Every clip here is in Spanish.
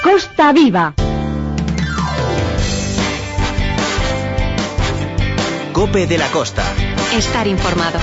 Costa Viva. COPE de la Costa. Estar informado.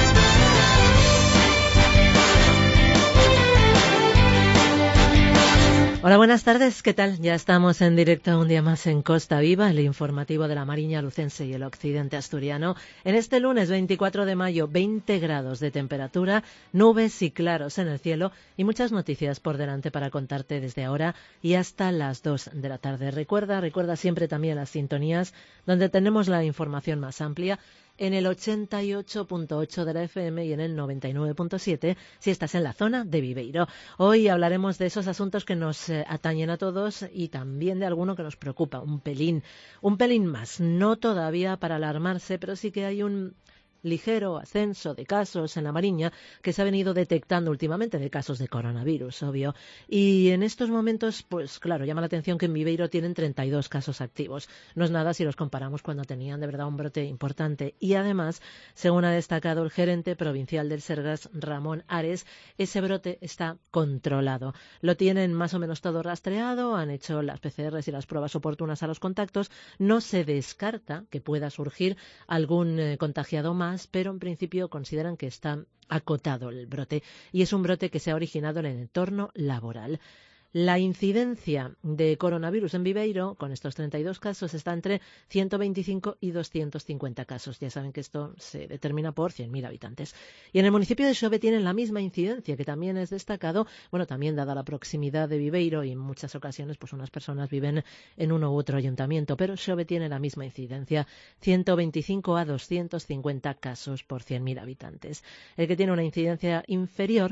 Hola, buenas tardes, ¿qué tal? Ya estamos en directo un día más en Costa Viva, el informativo de la Mariña Lucense y el occidente asturiano. En este lunes 24 de mayo, 20 grados de temperatura, nubes y claros en el cielo y muchas noticias por delante para contarte desde ahora y hasta las 2 de la tarde. Recuerda siempre también las sintonías donde tenemos la información más amplia, en el 88.8 de la FM y en el 99.7 si estás en la zona de Viveiro. Hoy hablaremos de esos asuntos que nos atañen a todos y también de alguno que nos preocupa, un pelín más. No todavía para alarmarse, pero sí que hay un ligero ascenso de casos en la Mariña que se ha venido detectando últimamente, de casos de coronavirus, obvio. Y en estos momentos, pues claro, llama la atención que en Viveiro tienen 32 casos activos. No es nada si los comparamos cuando tenían de verdad un brote importante. Y además, según ha destacado el gerente provincial del Sergas, Ramón Ares, ese brote está controlado. Lo tienen más o menos todo rastreado, han hecho las PCRs y las pruebas oportunas a los contactos. No se descarta que pueda surgir algún contagiado más, pero en principio consideran que está acotado el brote y es un brote que se ha originado en el entorno laboral. La incidencia de coronavirus en Viveiro, con estos 32 casos, está entre 125 y 250 casos. Ya saben que esto se determina por 100.000 habitantes. Y en el municipio de Xove tienen la misma incidencia, que también es destacado, bueno, también dada la proximidad de Viveiro y en muchas ocasiones pues unas personas viven en uno u otro ayuntamiento, pero Xove tiene la misma incidencia, 125 a 250 casos por 100.000 habitantes. El que tiene una incidencia inferior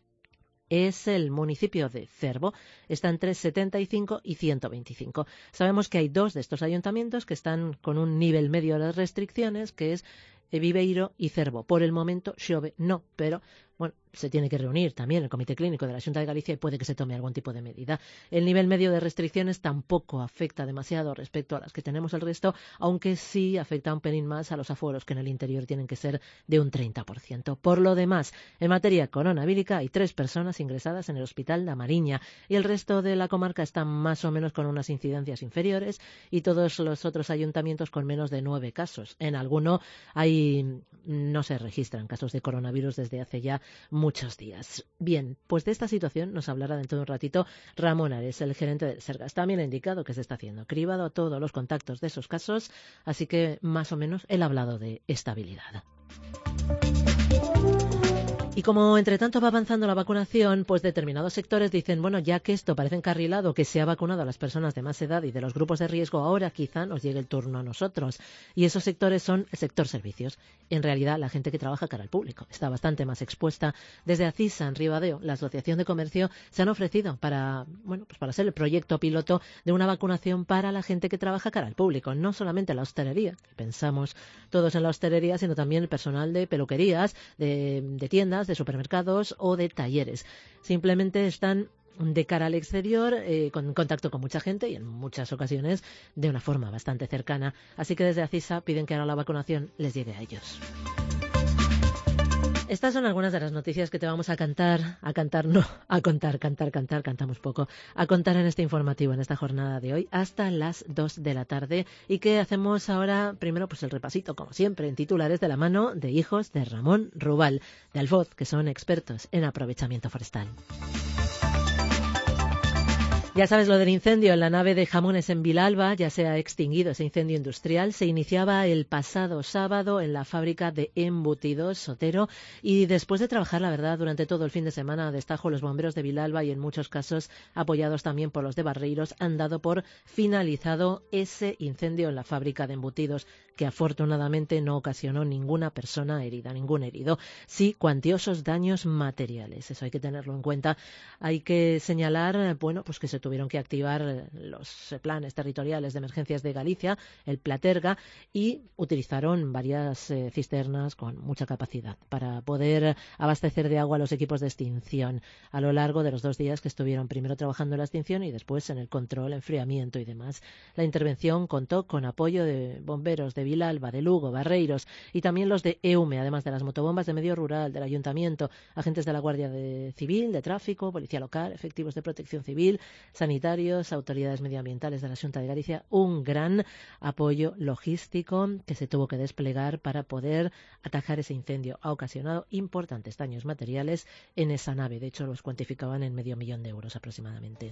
es el municipio de Cervo, está entre 75 y 125. Sabemos que hay dos de estos ayuntamientos que están con un nivel medio de las restricciones, que es Viveiro y Cervo. Por el momento, Xove no, pero bueno, se tiene que reunir también el Comité Clínico de la Xunta de Galicia y puede que se tome algún tipo de medida. El nivel medio de restricciones tampoco afecta demasiado respecto a las que tenemos el resto, aunque sí afecta un pelín más a los aforos, que en el interior tienen que ser de un 30%. Por lo demás, en materia coronavírica hay 3 personas ingresadas en el Hospital da Mariña y el resto de la comarca está más o menos con unas incidencias inferiores y todos los otros ayuntamientos con menos de 9 casos. En alguno no se registran casos de coronavirus desde hace ya muchos días. Bien, pues de esta situación nos hablará dentro de un ratito Ramón Ares, el gerente del Sergas. También ha indicado que se está haciendo cribado a todos los contactos de esos casos, así que más o menos él ha hablado de estabilidad. Y como entre tanto va avanzando la vacunación, pues determinados sectores dicen, bueno, ya que esto parece encarrilado, que se ha vacunado a las personas de más edad y de los grupos de riesgo, ahora quizá nos llegue el turno a nosotros. Y esos sectores son el sector servicios. En realidad, la gente que trabaja cara al público está bastante más expuesta. Desde ACISA, en Ribadeo, la Asociación de Comercio, se han ofrecido para ser el proyecto piloto de una vacunación para la gente que trabaja cara al público. No solamente la hostelería, que pensamos todos en la hostelería, sino también el personal de peluquerías, de tiendas, de supermercados o de talleres. Simplemente están de cara al exterior, con contacto con mucha gente y en muchas ocasiones de una forma bastante cercana. Así que desde ACISA piden que ahora la vacunación les llegue a ellos. Estas son algunas de las noticias que te vamos a contar en este informativo, en esta jornada de hoy, hasta las 2 de la tarde. Y que hacemos ahora, primero, pues el repasito, como siempre, en titulares de la mano de hijos de Ramón Rubal, de Alfoz, que son expertos en aprovechamiento forestal. Ya sabes lo del incendio en la nave de jamones en Vilalba, ya se ha extinguido ese incendio industrial. Se iniciaba el pasado sábado en la fábrica de embutidos Sotero y después de trabajar, la verdad, durante todo el fin de semana a destajo, los bomberos de Vilalba y en muchos casos apoyados también por los de Barreiros han dado por finalizado ese incendio en la fábrica de embutidos, que afortunadamente no ocasionó ninguna persona herida, ningún herido. Sí, cuantiosos daños materiales. Eso hay que tenerlo en cuenta. Hay que señalar, pues que se tuvieron que activar los planes territoriales de emergencias de Galicia, el Platerga, y utilizaron varias cisternas con mucha capacidad para poder abastecer de agua a los equipos de extinción a lo largo de los 2 días que estuvieron primero trabajando en la extinción y después en el control, enfriamiento y demás. La intervención contó con apoyo de bomberos de Vilalba, de Lugo, Barreiros y también los de EUME, además de las motobombas de medio rural, del Ayuntamiento, agentes de la Guardia Civil, de Tráfico, Policía Local, efectivos de Protección Civil, sanitarios, autoridades medioambientales de la Xunta de Galicia, un gran apoyo logístico que se tuvo que desplegar para poder atajar ese incendio. Ha ocasionado importantes daños materiales en esa nave. De hecho, los cuantificaban en €500,000 aproximadamente.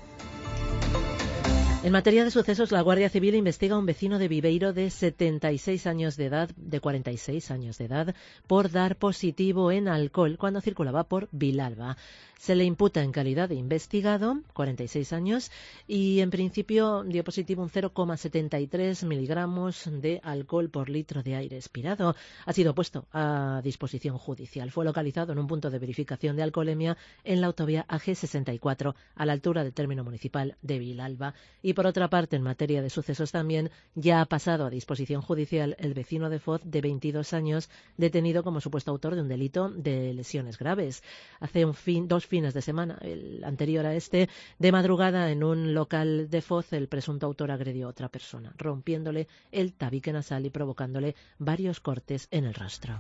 En materia de sucesos, la Guardia Civil investiga a un vecino de Viveiro de 46 años de edad, de 46 años de edad, por dar positivo en alcohol cuando circulaba por Vilalba. Se le imputa en calidad de investigado, 46 años, y en principio dio positivo un 0,73 miligramos de alcohol por litro de aire expirado. Ha sido puesto a disposición judicial. Fue localizado en un punto de verificación de alcoholemia en la autovía AG64, a la altura del término municipal de Vilalba. Y por otra parte, en materia de sucesos también, ya ha pasado a disposición judicial el vecino de Foz de 22 años, detenido como supuesto autor de un delito de lesiones graves. Hace dos fines de semana, el anterior a este, de madrugada en un local de Foz, el presunto autor agredió a otra persona, rompiéndole el tabique nasal y provocándole varios cortes en el rostro.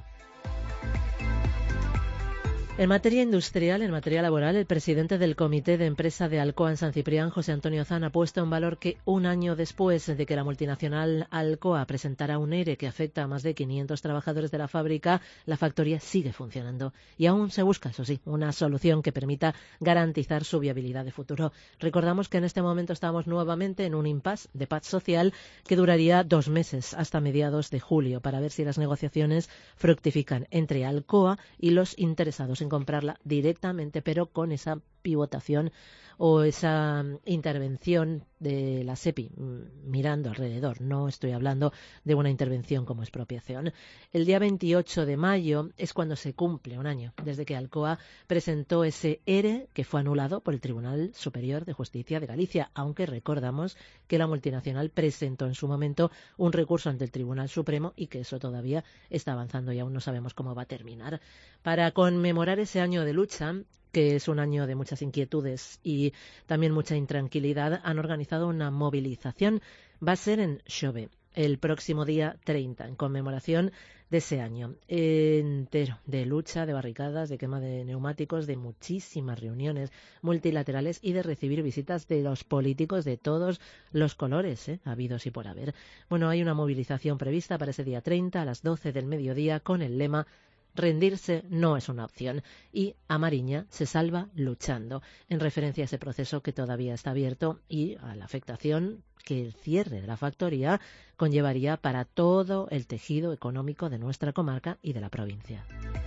En materia industrial, en materia laboral, el presidente del Comité de Empresa de Alcoa en San Ciprián, José Antonio Zan, ha puesto en valor que un año después de que la multinacional Alcoa presentara un ERE que afecta a más de 500 trabajadores de la fábrica, la factoría sigue funcionando y aún se busca, eso sí, una solución que permita garantizar su viabilidad de futuro. Recordamos que en este momento estamos nuevamente en un impasse de paz social que duraría 2 meses, hasta mediados de julio, para ver si las negociaciones fructifican entre Alcoa y los interesados en comprarla directamente, pero con esa pivotación o esa intervención de la SEPI mirando alrededor. No estoy hablando de una intervención como expropiación. El día 28 de mayo es cuando se cumple un año desde que Alcoa presentó ese ERE que fue anulado por el Tribunal Superior de Justicia de Galicia, aunque recordamos que la multinacional presentó en su momento un recurso ante el Tribunal Supremo y que eso todavía está avanzando y aún no sabemos cómo va a terminar. Para conmemorar ese año de lucha, que es un año de muchas inquietudes y también mucha intranquilidad, han organizado una movilización. Va a ser en Xove, el próximo día 30, en conmemoración de ese año entero de lucha, de barricadas, de quema de neumáticos, de muchísimas reuniones multilaterales y de recibir visitas de los políticos de todos los colores, habidos y por haber. Bueno, hay una movilización prevista para ese día 30 a las 12 del mediodía con el lema "Rendirse no es una opción" y "A Mariña se salva luchando", en referencia a ese proceso que todavía está abierto y a la afectación que el cierre de la factoría conllevaría para todo el tejido económico de nuestra comarca y de la provincia.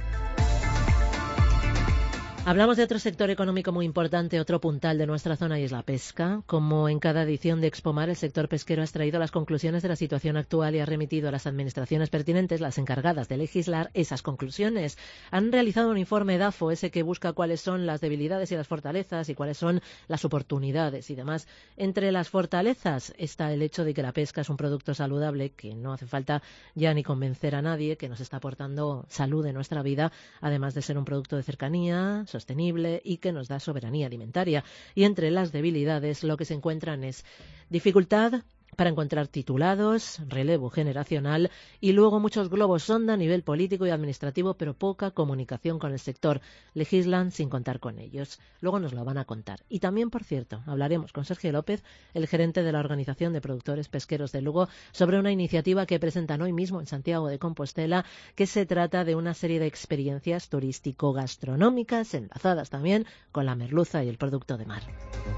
Hablamos de otro sector económico muy importante, otro puntal de nuestra zona, y es la pesca. Como en cada edición de Expomar, el sector pesquero ha extraído las conclusiones de la situación actual y ha remitido a las administraciones pertinentes, las encargadas de legislar, esas conclusiones. Han realizado un informe DAFO, ese que busca cuáles son las debilidades y las fortalezas y cuáles son las oportunidades y demás. Entre las fortalezas está el hecho de que la pesca es un producto saludable, que no hace falta ya ni convencer a nadie, que nos está aportando salud en nuestra vida, además de ser un producto de cercanía, sostenible y que nos da soberanía alimentaria. Y entre las debilidades lo que se encuentran es dificultad para encontrar titulados, relevo generacional y luego muchos globos sonda a nivel político y administrativo, pero poca comunicación con el sector. Legislan sin contar con ellos. Luego nos lo van a contar. Y también, por cierto, hablaremos con Sergio López, el gerente de la Organización de Productores Pesqueros de Lugo, sobre una iniciativa que presentan hoy mismo en Santiago de Compostela, que se trata de una serie de experiencias turístico-gastronómicas enlazadas también con la merluza y el producto de mar.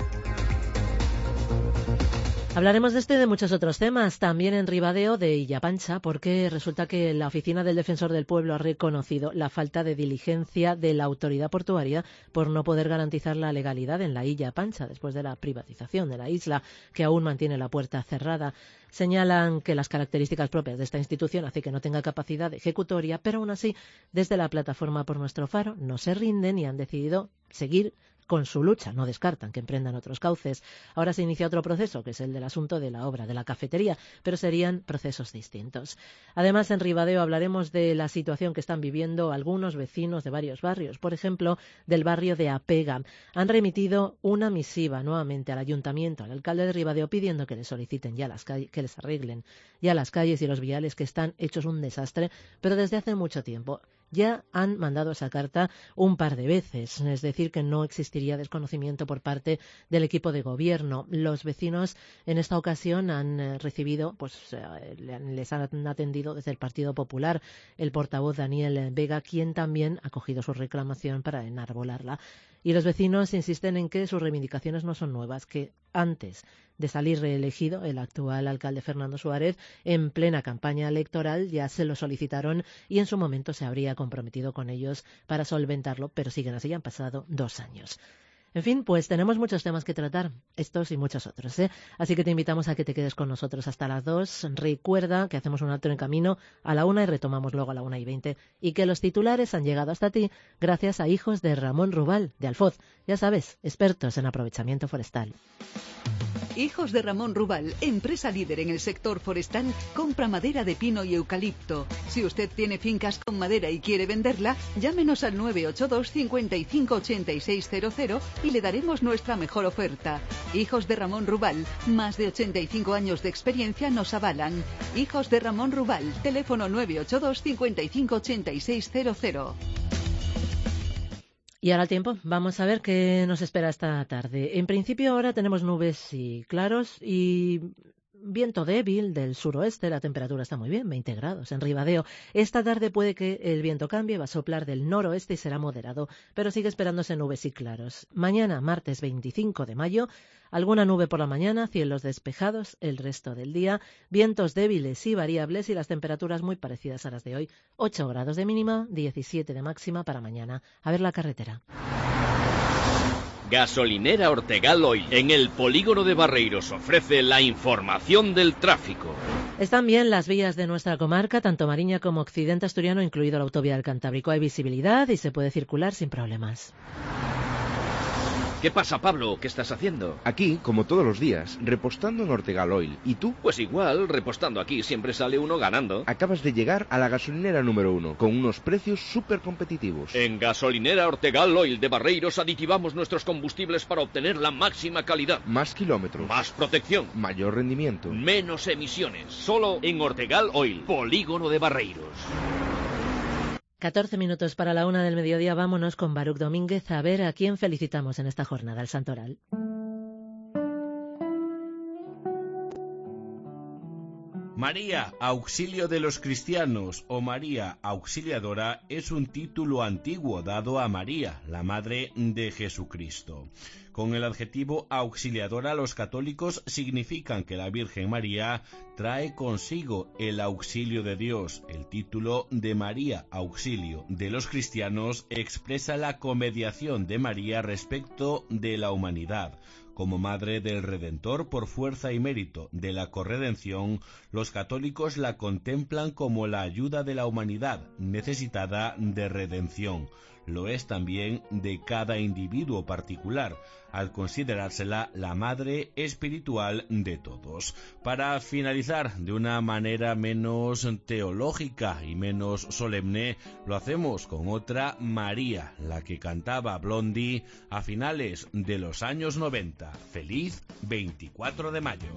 Hablaremos de este y de muchos otros temas, también en Ribadeo de Illa Pancha, porque resulta que la Oficina del Defensor del Pueblo ha reconocido la falta de diligencia de la autoridad portuaria por no poder garantizar la legalidad en la Illa Pancha después de la privatización de la isla, que aún mantiene la puerta cerrada. Señalan que las características propias de esta institución hacen que no tenga capacidad ejecutoria, pero aún así, desde la plataforma Por Nuestro Faro no se rinden y han decidido seguir con su lucha. No descartan que emprendan otros cauces. Ahora se inicia otro proceso, que es el del asunto de la obra de la cafetería, pero serían procesos distintos. Además, en Ribadeo hablaremos de la situación que están viviendo algunos vecinos de varios barrios. Por ejemplo, del barrio de Apega. Han remitido una misiva nuevamente al ayuntamiento, al alcalde de Ribadeo, pidiendo que les soliciten ya las calles, que les arreglen ya las calles y los viales, que están hechos un desastre, pero desde hace mucho tiempo. Ya han mandado esa carta un par de veces, es decir, que no existiría desconocimiento por parte del equipo de gobierno. Los vecinos en esta ocasión han recibido, les han atendido desde el Partido Popular el portavoz Daniel Vega, quien también ha cogido su reclamación para enarbolarla. Y los vecinos insisten en que sus reivindicaciones no son nuevas, que antes de salir reelegido el actual alcalde Fernando Suárez, en plena campaña electoral ya se lo solicitaron y en su momento se habría comprometido con ellos para solventarlo, pero siguen así, han pasado 2 años. En fin, pues tenemos muchos temas que tratar, estos y muchos otros, ¿eh? Así que te invitamos a que te quedes con nosotros hasta las 2. Recuerda que hacemos un alto en camino a la 1 y retomamos luego a la 1:20. Y que los titulares han llegado hasta ti gracias a Hijos de Ramón Rubal, de Alfoz. Ya sabes, expertos en aprovechamiento forestal. Hijos de Ramón Rubal, empresa líder en el sector forestal, compra madera de pino y eucalipto. Si usted tiene fincas con madera y quiere venderla, llámenos al 982 55 8600 y le daremos nuestra mejor oferta. Hijos de Ramón Rubal, más de 85 años de experiencia nos avalan. Hijos de Ramón Rubal, teléfono 982 55 8600. Y ahora el tiempo, vamos a ver qué nos espera esta tarde. En principio ahora tenemos nubes y claros y viento débil del suroeste, la temperatura está muy bien, 20 grados en Ribadeo. Esta tarde puede que el viento cambie, va a soplar del noroeste y será moderado, pero sigue esperándose nubes y claros. Mañana, martes 25 de mayo, alguna nube por la mañana, cielos despejados el resto del día, vientos débiles y variables y las temperaturas muy parecidas a las de hoy. 8 grados de mínima, 17 de máxima para mañana. A ver la carretera. Gasolinera Ortegal Oil, en el polígono de Barreiros, ofrece la información del tráfico. Están bien las vías de nuestra comarca, tanto Mariña como Occidente Asturiano, incluido la autovía del Cantábrico. Hay visibilidad y se puede circular sin problemas. ¿Qué pasa, Pablo? ¿Qué estás haciendo? Aquí, como todos los días, repostando en Ortegal Oil. ¿Y tú? Pues igual, repostando aquí siempre sale uno ganando. Acabas de llegar a la gasolinera número 1, con unos precios súper competitivos. En Gasolinera Ortegal Oil de Barreiros aditivamos nuestros combustibles para obtener la máxima calidad. Más kilómetros. Más protección. Mayor rendimiento. Menos emisiones. Solo en Ortegal Oil, polígono de Barreiros. 14 minutos para la 1 del mediodía. Vámonos con Baruch Domínguez a ver a quién felicitamos en esta jornada, el Santoral. María, auxilio de los cristianos, o María Auxiliadora, es un título antiguo dado a María, la madre de Jesucristo. Con el adjetivo auxiliadora, los católicos significan que la Virgen María trae consigo el auxilio de Dios. El título de María, auxilio de los cristianos, expresa la comediación de María respecto de la humanidad. Como madre del Redentor por fuerza y mérito de la corredención, los católicos la contemplan como la ayuda de la humanidad necesitada de redención. Lo es también de cada individuo particular, al considerársela la madre espiritual de todos. Para finalizar de una manera menos teológica y menos solemne, lo hacemos con otra María, la que cantaba Blondie a finales de los años 90. Feliz 24 de mayo.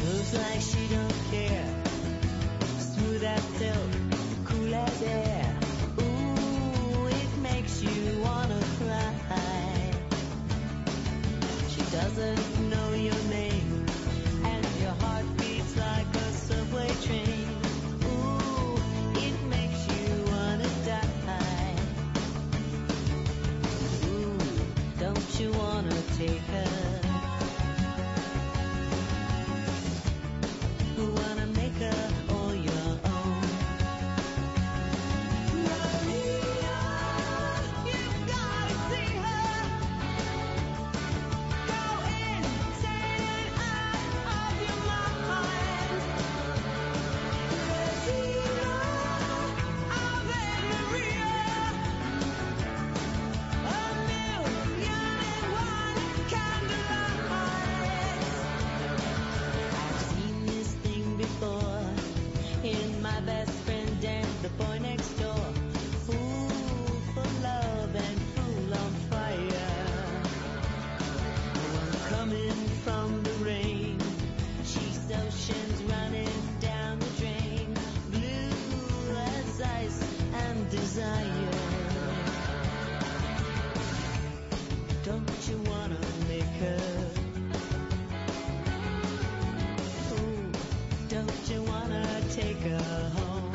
Doesn't know your name, and your heart beats like a subway train. Ooh, it makes you wanna die. Ooh, don't you wanna take her? Wanna make her all your own? Maria, you've gotta see her. Go in. take her home.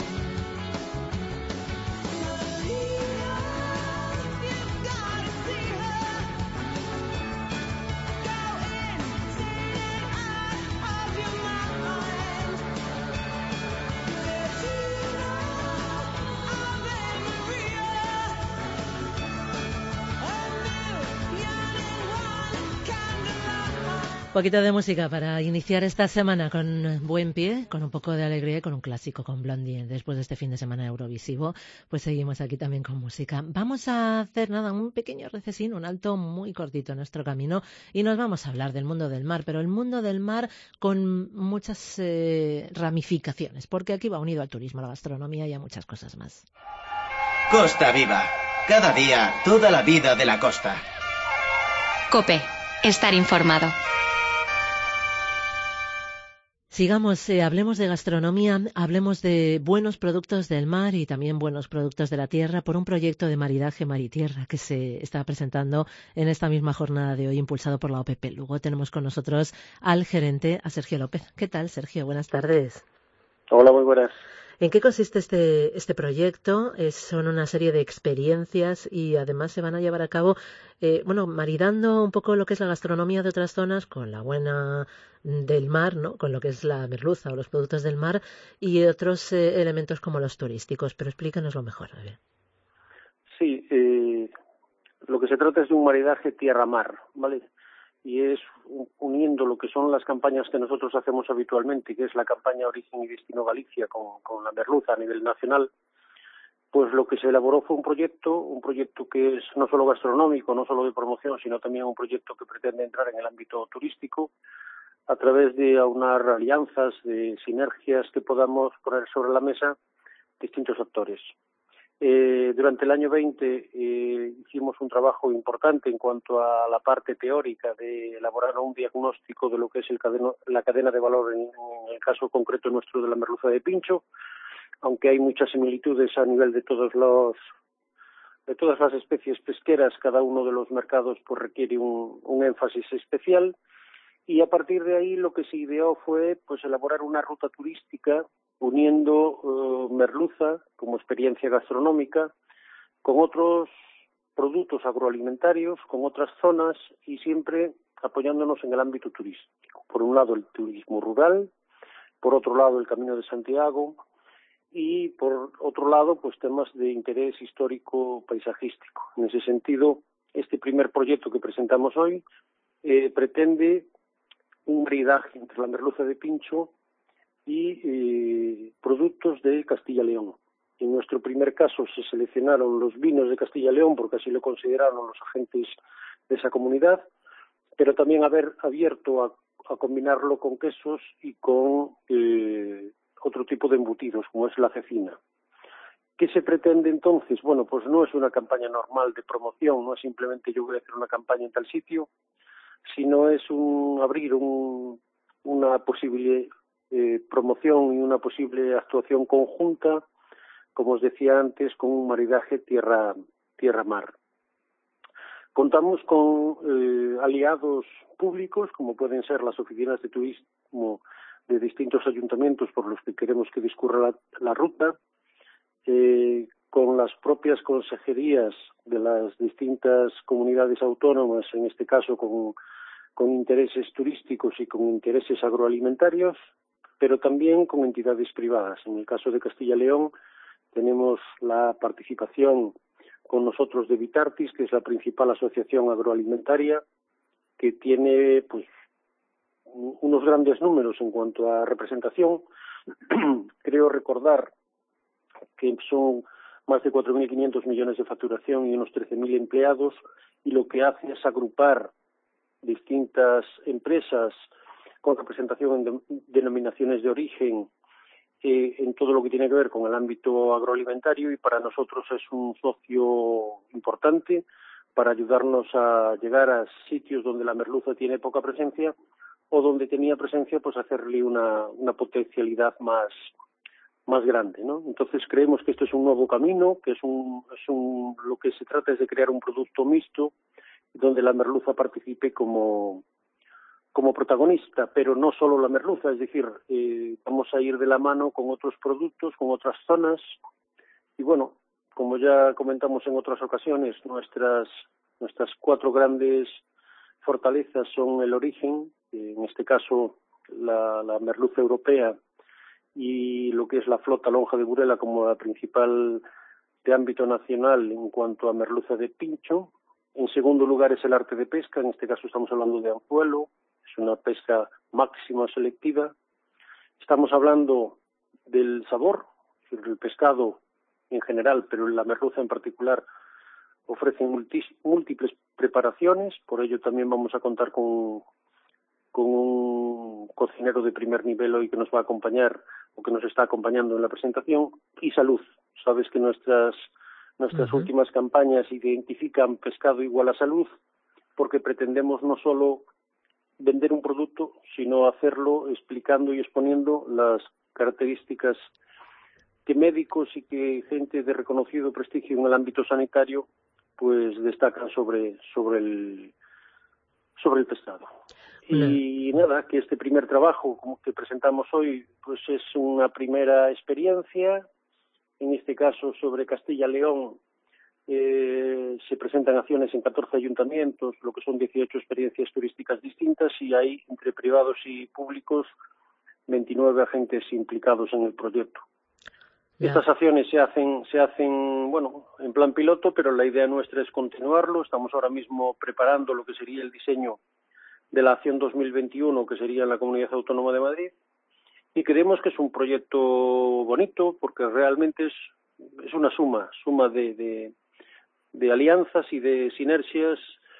Maria, you've gotta see her. Go in, see it out of your mind. Bettina, Ave Maria, a million and one candlelight. Un poquito de música para iniciar esta semana con buen pie, con un poco de alegría y con un clásico, con Blondie. Después de este fin de semana eurovisivo, pues seguimos aquí también con música. Vamos a hacer un pequeño recesín, un alto muy cortito en nuestro camino y nos vamos a hablar del mundo del mar, pero el mundo del mar con muchas ramificaciones, porque aquí va unido al turismo, a la gastronomía y a muchas cosas más. Costa Viva. Cada día, toda la vida de la costa. COPE. Estar informado. Sigamos, hablemos de gastronomía, hablemos de buenos productos del mar y también buenos productos de la tierra por un proyecto de maridaje mar y tierra que se está presentando en esta misma jornada de hoy, impulsado por la OPP Lugo. Tenemos con nosotros al gerente, a Sergio López. ¿Qué tal, Sergio? Buenas tardes. Hola, muy buenas. ¿En qué consiste este proyecto? Son una serie de experiencias y además se van a llevar a cabo, maridando un poco lo que es la gastronomía de otras zonas con la buena del mar, ¿no? Con lo que es la merluza o los productos del mar y otros elementos como los turísticos. Pero explícanoslo mejor. A ver. Sí, lo que se trata es de un maridaje tierra-mar, ¿vale? Y es uniendo lo que son las campañas que nosotros hacemos habitualmente, que es la campaña Origen y Destino Galicia con la merluza a nivel nacional, pues lo que se elaboró fue un proyecto que es no solo gastronómico, no solo de promoción, sino también un proyecto que pretende entrar en el ámbito turístico a través de aunar alianzas, de sinergias que podamos poner sobre la mesa distintos actores. Durante el año 20 hicimos un trabajo importante en cuanto a la parte teórica de elaborar un diagnóstico de lo que es la cadena de valor en el caso concreto nuestro de la merluza de pincho, aunque hay muchas similitudes a nivel de todas las especies pesqueras, cada uno de los mercados pues requiere un énfasis especial. Y a partir de ahí lo que se ideó fue pues elaborar una ruta turística uniendo merluza como experiencia gastronómica con otros productos agroalimentarios, con otras zonas y siempre apoyándonos en el ámbito turístico. Por un lado el turismo rural, por otro lado el Camino de Santiago y por otro lado pues temas de interés histórico paisajístico. En ese sentido, este primer proyecto que presentamos hoy pretende un maridaje entre la merluza de pincho y productos de Castilla y León. En nuestro primer caso se seleccionaron los vinos de Castilla y León porque así lo consideraron los agentes de esa comunidad, pero también haber abierto a combinarlo con quesos y con otro tipo de embutidos como es la cecina. ¿Qué se pretende entonces? Bueno, pues no es una campaña normal de promoción, no es simplemente yo voy a hacer una campaña en tal sitio, sino es abrir una posible promoción y una posible actuación conjunta, como os decía antes, con un maridaje tierra-mar. Contamos con aliados públicos, como pueden ser las oficinas de turismo de distintos ayuntamientos por los que queremos que discurra la ruta, con las propias consejerías de las distintas comunidades autónomas, en este caso con intereses turísticos y con intereses agroalimentarios, pero también con entidades privadas. En el caso de Castilla y León tenemos la participación con nosotros de Vitartis, que es la principal asociación agroalimentaria, que tiene pues unos grandes números en cuanto a representación. Creo recordar que son más de 4.500 millones de facturación y unos 13.000 empleados, y lo que hace es agrupar distintas empresas con representación en denominaciones de origen en todo lo que tiene que ver con el ámbito agroalimentario, y para nosotros es un socio importante para ayudarnos a llegar a sitios donde la merluza tiene poca presencia o donde tenía presencia, pues hacerle una potencialidad más grande, ¿no? Entonces creemos que esto es un nuevo camino, que lo que se trata es de crear un producto mixto donde la merluza participe como como protagonista, pero no solo la merluza, es decir, vamos a ir de la mano con otros productos, con otras zonas, y bueno, como ya comentamos en otras ocasiones, nuestras 4 grandes fortalezas son el origen, en este caso la merluza europea, y lo que es la flota lonja de Burela como la principal de ámbito nacional en cuanto a merluza de pincho. En segundo lugar es el arte de pesca, en este caso estamos hablando de anzuelo, es una pesca máxima selectiva. Estamos hablando del sabor, es decir, el pescado en general, pero la merluza en particular ofrece múltiples preparaciones, por ello también vamos a contar con un cocinero de primer nivel hoy que nos va a acompañar o que nos está acompañando en la presentación, y salud. Sabes que nuestras últimas campañas identifican pescado igual a salud, porque pretendemos no solo vender un producto, sino hacerlo explicando y exponiendo las características que médicos y que gente de reconocido prestigio en el ámbito sanitario pues destacan sobre el pescado. Y nada, que este primer trabajo como que presentamos hoy pues es una primera experiencia, en este caso sobre Castilla-León. Se presentan acciones en 14 ayuntamientos, lo que son 18 experiencias turísticas distintas, y hay entre privados y públicos 29 agentes implicados en el proyecto. Estas acciones se hacen, bueno, en plan piloto, pero la idea nuestra es continuarlo. Estamos ahora mismo preparando lo que sería el diseño de la acción 2021, que sería en la Comunidad Autónoma de Madrid, y creemos que es un proyecto bonito porque realmente es una suma de alianzas y de sinergias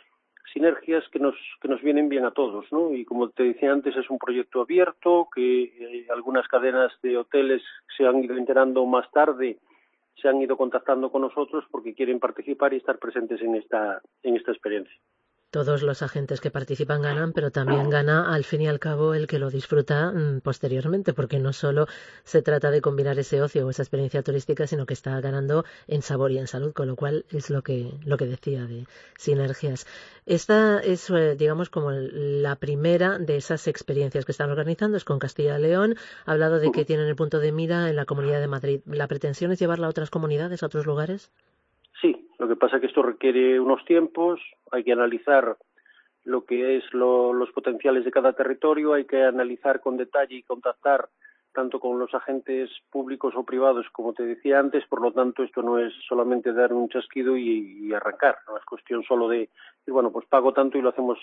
que nos vienen bien a todos, ¿no? Y como te decía antes, es un proyecto abierto que algunas cadenas de hoteles se han ido enterando más tarde, se han ido contactando con nosotros porque quieren participar y estar presentes en esta experiencia. Todos los agentes que participan ganan, pero también gana al fin y al cabo el que lo disfruta posteriormente, porque no solo se trata de combinar ese ocio o esa experiencia turística, sino que está ganando en sabor y en salud, con lo cual es lo que decía de sinergias. Esta es, digamos, como la primera de esas experiencias que están organizando, es con Castilla y León. Ha hablado de que tienen el punto de mira en la Comunidad de Madrid. ¿La pretensión es llevarla a otras comunidades, a otros lugares? Sí, lo que pasa es que esto requiere unos tiempos, hay que analizar lo que es los potenciales de cada territorio, hay que analizar con detalle y contactar tanto con los agentes públicos o privados, como te decía antes. Por lo tanto, esto no es solamente dar un chasquido y arrancar, no es cuestión solo de decir, bueno, pues pago tanto y lo hacemos.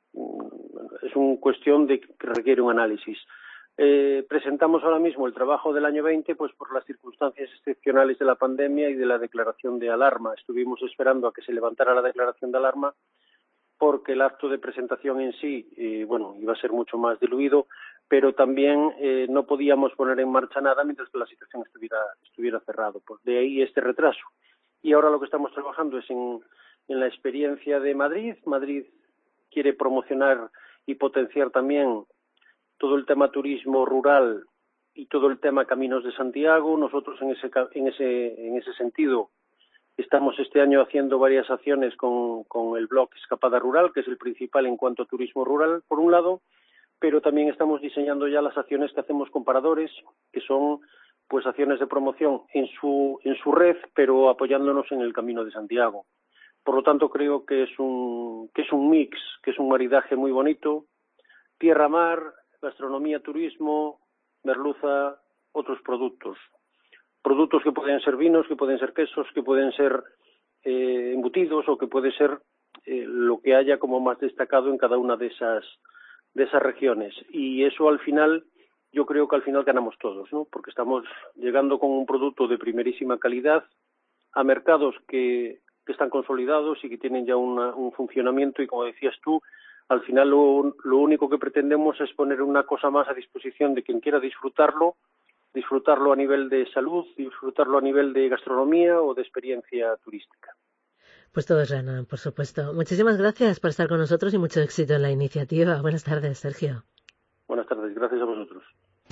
Es una cuestión de que requiere un análisis. Presentamos ahora mismo el trabajo del año 20 pues por las circunstancias excepcionales de la pandemia y de la declaración de alarma. Estuvimos esperando a que se levantara la declaración de alarma porque el acto de presentación en sí iba a ser mucho más diluido, pero también no podíamos poner en marcha nada mientras que la situación estuviera cerrado. Pues de ahí este retraso. Y ahora lo que estamos trabajando es en la experiencia de Madrid. Madrid quiere promocionar y potenciar también todo el tema turismo rural y todo el tema Caminos de Santiago. Nosotros en ese sentido estamos este año haciendo varias acciones con el blog Escapada Rural, que es el principal en cuanto a turismo rural, por un lado, pero también estamos diseñando ya las acciones que hacemos con paradores, que son pues acciones de promoción en su red, pero apoyándonos en el Camino de Santiago. Por lo tanto, creo que es un mix, que es un maridaje muy bonito, tierra-mar, gastronomía, turismo, merluza, otros productos que pueden ser vinos, que pueden ser quesos, que pueden ser embutidos o que puede ser lo que haya como más destacado en cada una de esas regiones. Y eso al final, yo creo que al final ganamos todos, ¿no? Porque estamos llegando con un producto de primerísima calidad a mercados que están consolidados y que tienen ya un funcionamiento, y como decías tú, al final lo único que pretendemos es poner una cosa más a disposición de quien quiera disfrutarlo a nivel de salud, disfrutarlo a nivel de gastronomía o de experiencia turística. Pues todos ganan, por supuesto. Muchísimas gracias por estar con nosotros y mucho éxito en la iniciativa. Buenas tardes, Sergio. Buenas tardes, gracias a vosotros.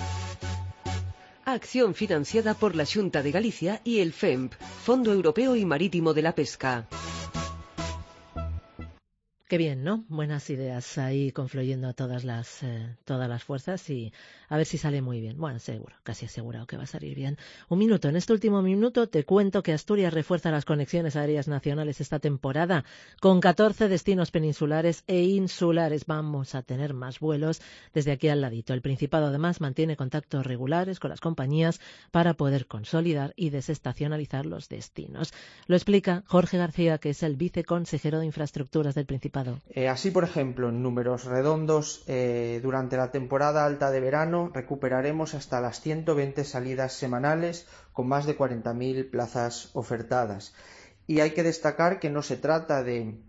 Acción financiada por la Xunta de Galicia y el FEMP, Fondo Europeo y Marítimo de la Pesca. Qué bien, ¿no? Buenas ideas ahí confluyendo a todas las fuerzas y a ver si sale muy bien. Bueno, seguro, casi asegurado que va a salir bien. Un minuto. En este último minuto te cuento que Asturias refuerza las conexiones aéreas nacionales esta temporada con 14 destinos peninsulares e insulares. Vamos a tener más vuelos desde aquí al ladito. El Principado además mantiene contactos regulares con las compañías para poder consolidar y desestacionalizar los destinos. Lo explica Jorge García, que es el viceconsejero de Infraestructuras del Principado. Así, por ejemplo, en números redondos, durante la temporada alta de verano recuperaremos hasta las 120 salidas semanales con más de 40.000 plazas ofertadas. Y hay que destacar que no se trata de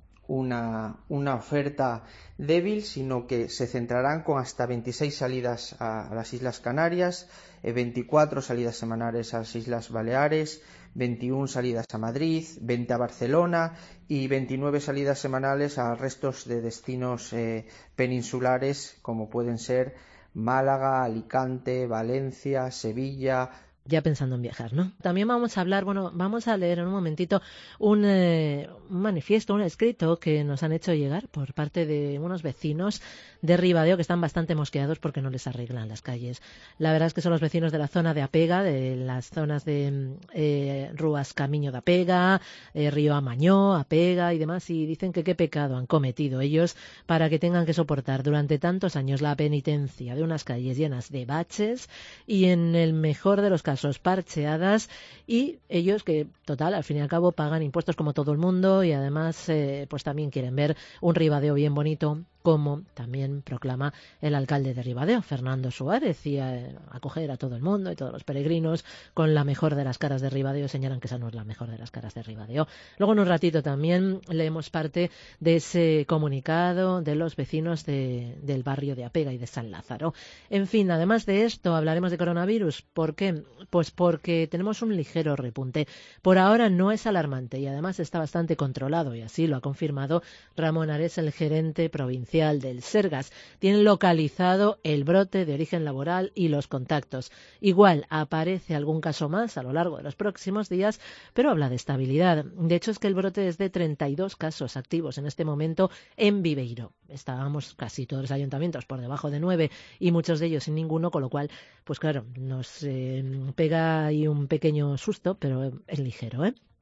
una oferta débil, sino que se centrarán con hasta 26 salidas a las Islas Canarias, 24 salidas semanales a las Islas Baleares, 21 salidas a Madrid, 20 a Barcelona y 29 salidas semanales a restos de destinos peninsulares como pueden ser Málaga, Alicante, Valencia, Sevilla. Ya pensando en viajar, ¿no? También vamos a hablar, vamos a leer en un momentito un manifiesto, un escrito que nos han hecho llegar por parte de unos vecinos de Ribadeo que están bastante mosqueados porque no les arreglan las calles. La verdad es que son los vecinos de la zona de Apega, de las zonas de Ruas Camiño de Apega, Río Amañó, Apega y demás, y dicen que qué pecado han cometido ellos para que tengan que soportar durante tantos años la penitencia de unas calles llenas de baches y en el mejor de los casos parcheadas, y ellos que, total, al fin y al cabo pagan impuestos como todo el mundo y además pues también quieren ver un Ribadeo bien bonito, como también proclama el alcalde de Ribadeo, Fernando Suárez, y acoger a todo el mundo y todos los peregrinos con la mejor de las caras de Ribadeo. Señalan que esa no es la mejor de las caras de Ribadeo. Luego en un ratito también leemos parte de ese comunicado de los vecinos del barrio de Apega y de San Lázaro. En fin, además de esto hablaremos de coronavirus. ¿Por qué? Pues porque tenemos un ligero repunte. Por ahora no es alarmante y además está bastante controlado, y así lo ha confirmado Ramón Ares, el gerente provincial del Sergas. Tienen localizado el brote de origen laboral y los contactos. Igual aparece algún caso más a lo largo de los próximos días, pero habla de estabilidad. De hecho, es que el brote es de 32 casos activos en este momento en Viveiro. Estábamos casi todos los ayuntamientos por debajo de 9 y muchos de ellos sin ninguno, con lo cual, pues claro, nos pega ahí un pequeño susto, pero es ligero,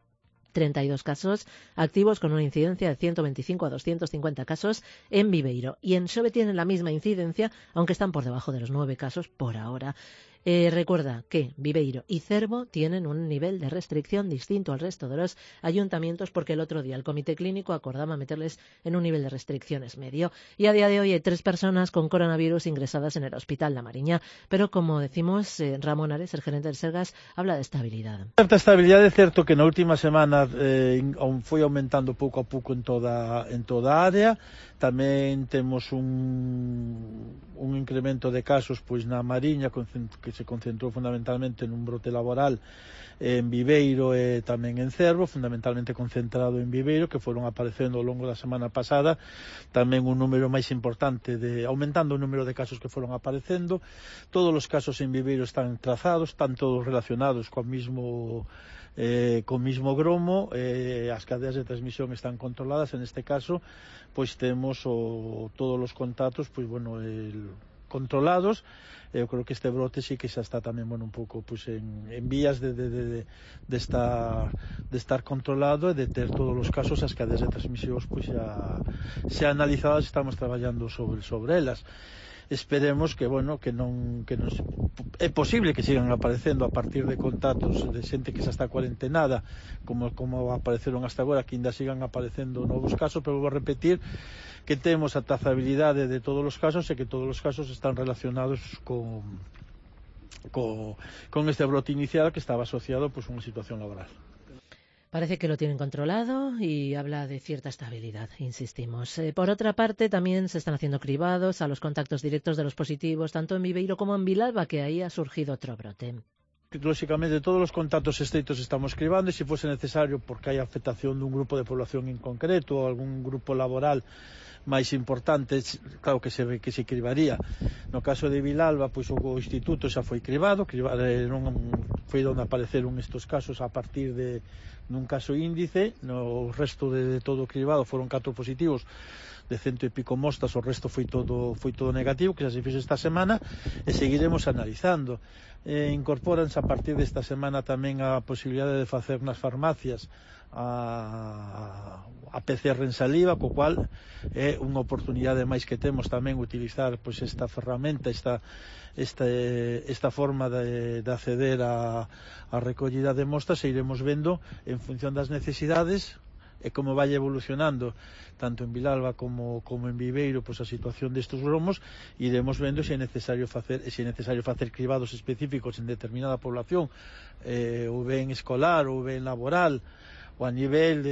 32 casos activos con una incidencia de 125 a 250 casos en Viveiro. Y en Xove tienen la misma incidencia, aunque están por debajo de los 9 casos por ahora. Recuerda que Viveiro y Cervo tienen un nivel de restricción distinto al resto de los ayuntamientos porque el otro día el comité clínico acordaba meterles en un nivel de restricciones medio. Y a día de hoy hay 3 personas con coronavirus ingresadas en el Hospital La Mariña. Pero como decimos, Ramón Ares, el gerente del Sergas, habla de estabilidad. Certa estabilidade, é certo que na última semana foi aumentando pouco a pouco en toda a área. Tamén temos un incremento de casos pois na Mariña que se concentrou fundamentalmente nun brote laboral en Viveiro e tamén en Cervo, fundamentalmente concentrado en Viveiro, que foron aparecendo ao longo da semana pasada tamén un número máis importante, aumentando o número de casos que foron aparecendo. Todos os casos en Viveiro están trazados, están todos relacionados co mismo gromo, as cadeas de transmisión están controladas. En este caso pois temos todos os contactos controlados. Eu creo que este brote sí que xa está tamén un pouco en vías de estar controlado e de ter todos os casos, as cadeas de transmisión xa analizadas. Estamos traballando sobre elas. Esperemos que non é posible que sigan aparecendo a partir de contactos de xente que xa está cuarentenada, como apareceron hasta agora, que ainda sigan aparecendo novos casos, pero vou repetir que temos a trazabilidade de todos os casos e que todos os casos están relacionados con este brote inicial que estaba asociado a unha situación laboral. Parece que lo tienen controlado y habla de cierta estabilidad, insistimos. Por otra parte, también se están haciendo cribados a los contactos directos de los positivos, tanto en Viveiro como en Vilalba, que ahí ha surgido otro brote. Lógicamente, todos os contactos estrictos estamos cribando e se fose necesario porque hai afectación dun grupo de población en concreto ou algún grupo laboral máis importante, claro que se cribaría. No caso de Vilalba, pois o instituto xa foi cribado, foi onde apareceron estes casos a partir nun caso índice. No resto de todo o cribado foron 4 positivos de 100 e pico mostras, o resto foi todo negativo, que xa se fixo esta semana, e seguiremos analizando. Incorpóranse a partir desta semana tamén a posibilidade de facer nas farmacias a PCR en saliva, co cual é unha oportunidade máis que temos tamén utilizar pois esta ferramenta, esta forma de acceder a recollida de mostras, e iremos vendo en función das necesidades e como vai evolucionando tanto en Vilalba como en Viveiro pois a situación destes gromos. Iremos vendo se é necesario facer cribados específicos en determinada población, ou ben escolar ou ben laboral, ou a nivel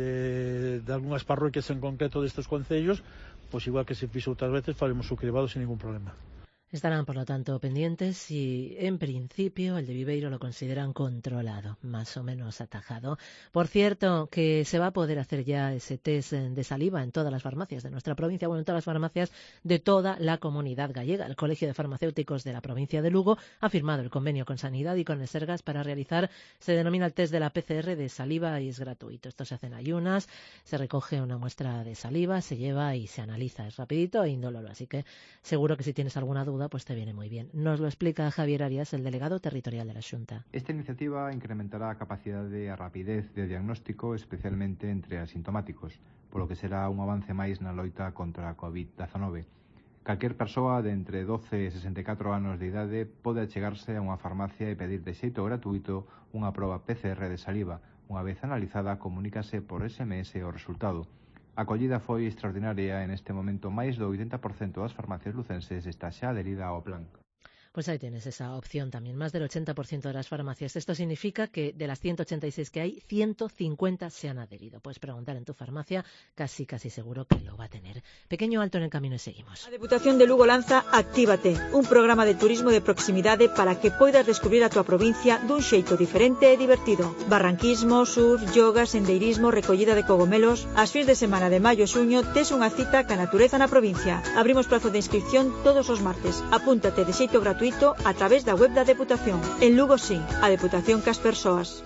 de algunhas parroquias en concreto destes concellos, pois igual que se fixo outras veces faremos o cribado sin ningún problema. Estarán, por lo tanto, pendientes y, en principio, el de Viveiro lo consideran controlado, más o menos atajado. Por cierto, que se va a poder hacer ya ese test de saliva en todas las farmacias de nuestra provincia, bueno, en todas las farmacias de toda la comunidad gallega. El Colegio de Farmacéuticos de la provincia de Lugo ha firmado el convenio con Sanidad y con el Sergas para realizar, se denomina el test de la PCR de saliva y es gratuito. Esto se hace en ayunas, se recoge una muestra de saliva, se lleva y se analiza. Es rapidito e indoloro, así que seguro que si tienes alguna duda, pues te viene muy bien. Nos lo explica Javier Arias, el delegado territorial de la Xunta. Esta iniciativa incrementará a capacidade e a rapidez de diagnóstico, especialmente entre asintomáticos, polo que será un avance máis na loita contra a COVID-19. Calquer persoa de entre 12 e 64 anos de idade pode achegarse a unha farmacia e pedir de xeito gratuito unha proba PCR de saliva. Unha vez analizada, comunícase por SMS o resultado. A acollida foi extraordinaria. En este momento máis do 80% das farmacias lucenses está xa adherida ao plan. Pues ahí tienes esa opción también, más del 80% de las farmacias. Esto significa que de las 186 que hay, 150 se han adherido. Puedes preguntar en tu farmacia, casi seguro que lo va a tener. Pequeño alto en el camino y seguimos. La Deputación de Lugo lanza Actívate, un programa de turismo de proximidade para que poidas descubrir a tua provincia dun xeito diferente e divertido. Barranquismo, surf, yoga, sendeirismo, recollida de cogomelos. As fins de semana de maio e xuño tes unha cita ca natureza na provincia. Abrimos prazo de inscripción todos os martes. Apúntate de xeito gratuito a través da web da Deputación. En Lugo sí, a Deputación cas persoas.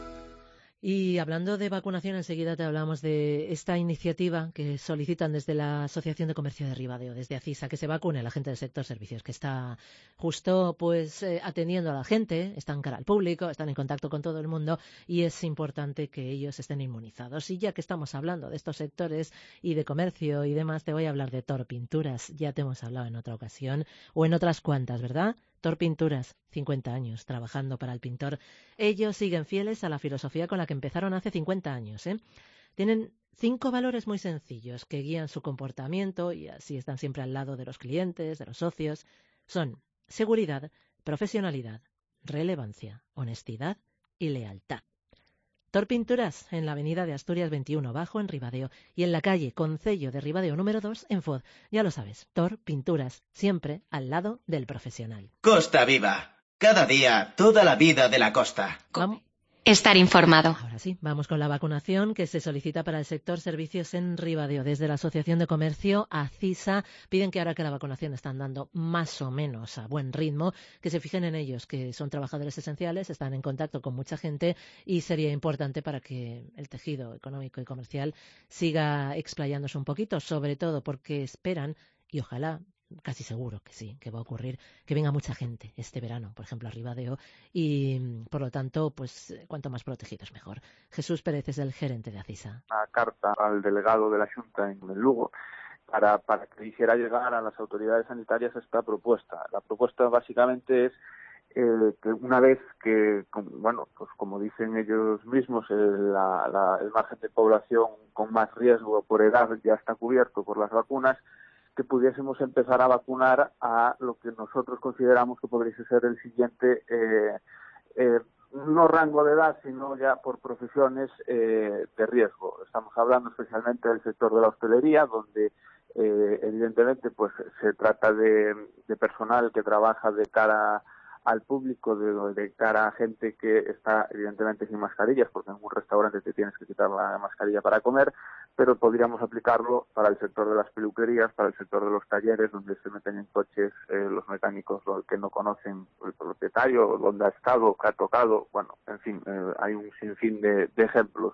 Y hablando de vacunación, enseguida te hablamos de esta iniciativa que solicitan desde la Asociación de Comercio de Ribadeo, desde ACISA, que se vacune a la gente del sector servicios, que está justo atendiendo a la gente, están cara al público, están en contacto con todo el mundo y es importante que ellos estén inmunizados. Y ya que estamos hablando de estos sectores y de comercio y demás, te voy a hablar de Tor Pinturas. Ya te hemos hablado en otra ocasión o en otras cuantas, ¿verdad? Tor Pinturas, 50 años trabajando para el pintor. Ellos siguen fieles a la filosofía con la que empezaron hace 50 años. Tienen 5 valores muy sencillos que guían su comportamiento y así están siempre al lado de los clientes, de los socios. Son seguridad, profesionalidad, relevancia, honestidad y lealtad. Tor Pinturas, en la avenida de Asturias 21 Bajo, en Ribadeo, y en la calle Concello de Ribadeo número 2, en Foz. Ya lo sabes, Tor Pinturas, siempre al lado del profesional. Costa Viva. Cada día, toda la vida de la costa. Estar informado. Ahora sí, vamos con la vacunación que se solicita para el sector servicios en Ribadeo. Desde la Asociación de Comercio, ACISA, piden que ahora que la vacunación está andando más o menos a buen ritmo, que se fijen en ellos, que son trabajadores esenciales, están en contacto con mucha gente y sería importante para que el tejido económico y comercial siga explayándose un poquito, sobre todo porque esperan, y ojalá, casi seguro que sí, que va a ocurrir, que venga mucha gente este verano, por ejemplo, a Ribadeo, y por lo tanto, pues cuanto más protegidos mejor. Jesús Pérez es el gerente de ACISA. Una carta al delegado de la Xunta en Lugo para que hiciera llegar a las autoridades sanitarias esta propuesta. La propuesta básicamente es que una vez que, bueno, pues como dicen ellos mismos, el margen de población con más riesgo por edad ya está cubierto por las vacunas, que pudiésemos empezar a vacunar a lo que nosotros consideramos que podría ser el siguiente, no rango de edad, sino ya por profesiones de riesgo. Estamos hablando especialmente del sector de la hostelería, donde evidentemente pues se trata de personal que trabaja de cara al público, de cara a gente que está evidentemente sin mascarillas, porque en un restaurante te tienes que quitar la mascarilla para comer, pero podríamos aplicarlo para el sector de las peluquerías, para el sector de los talleres, donde se meten en coches los mecánicos que no conocen el propietario, dónde ha estado, qué ha tocado, bueno, en fin, hay un sinfín de ejemplos.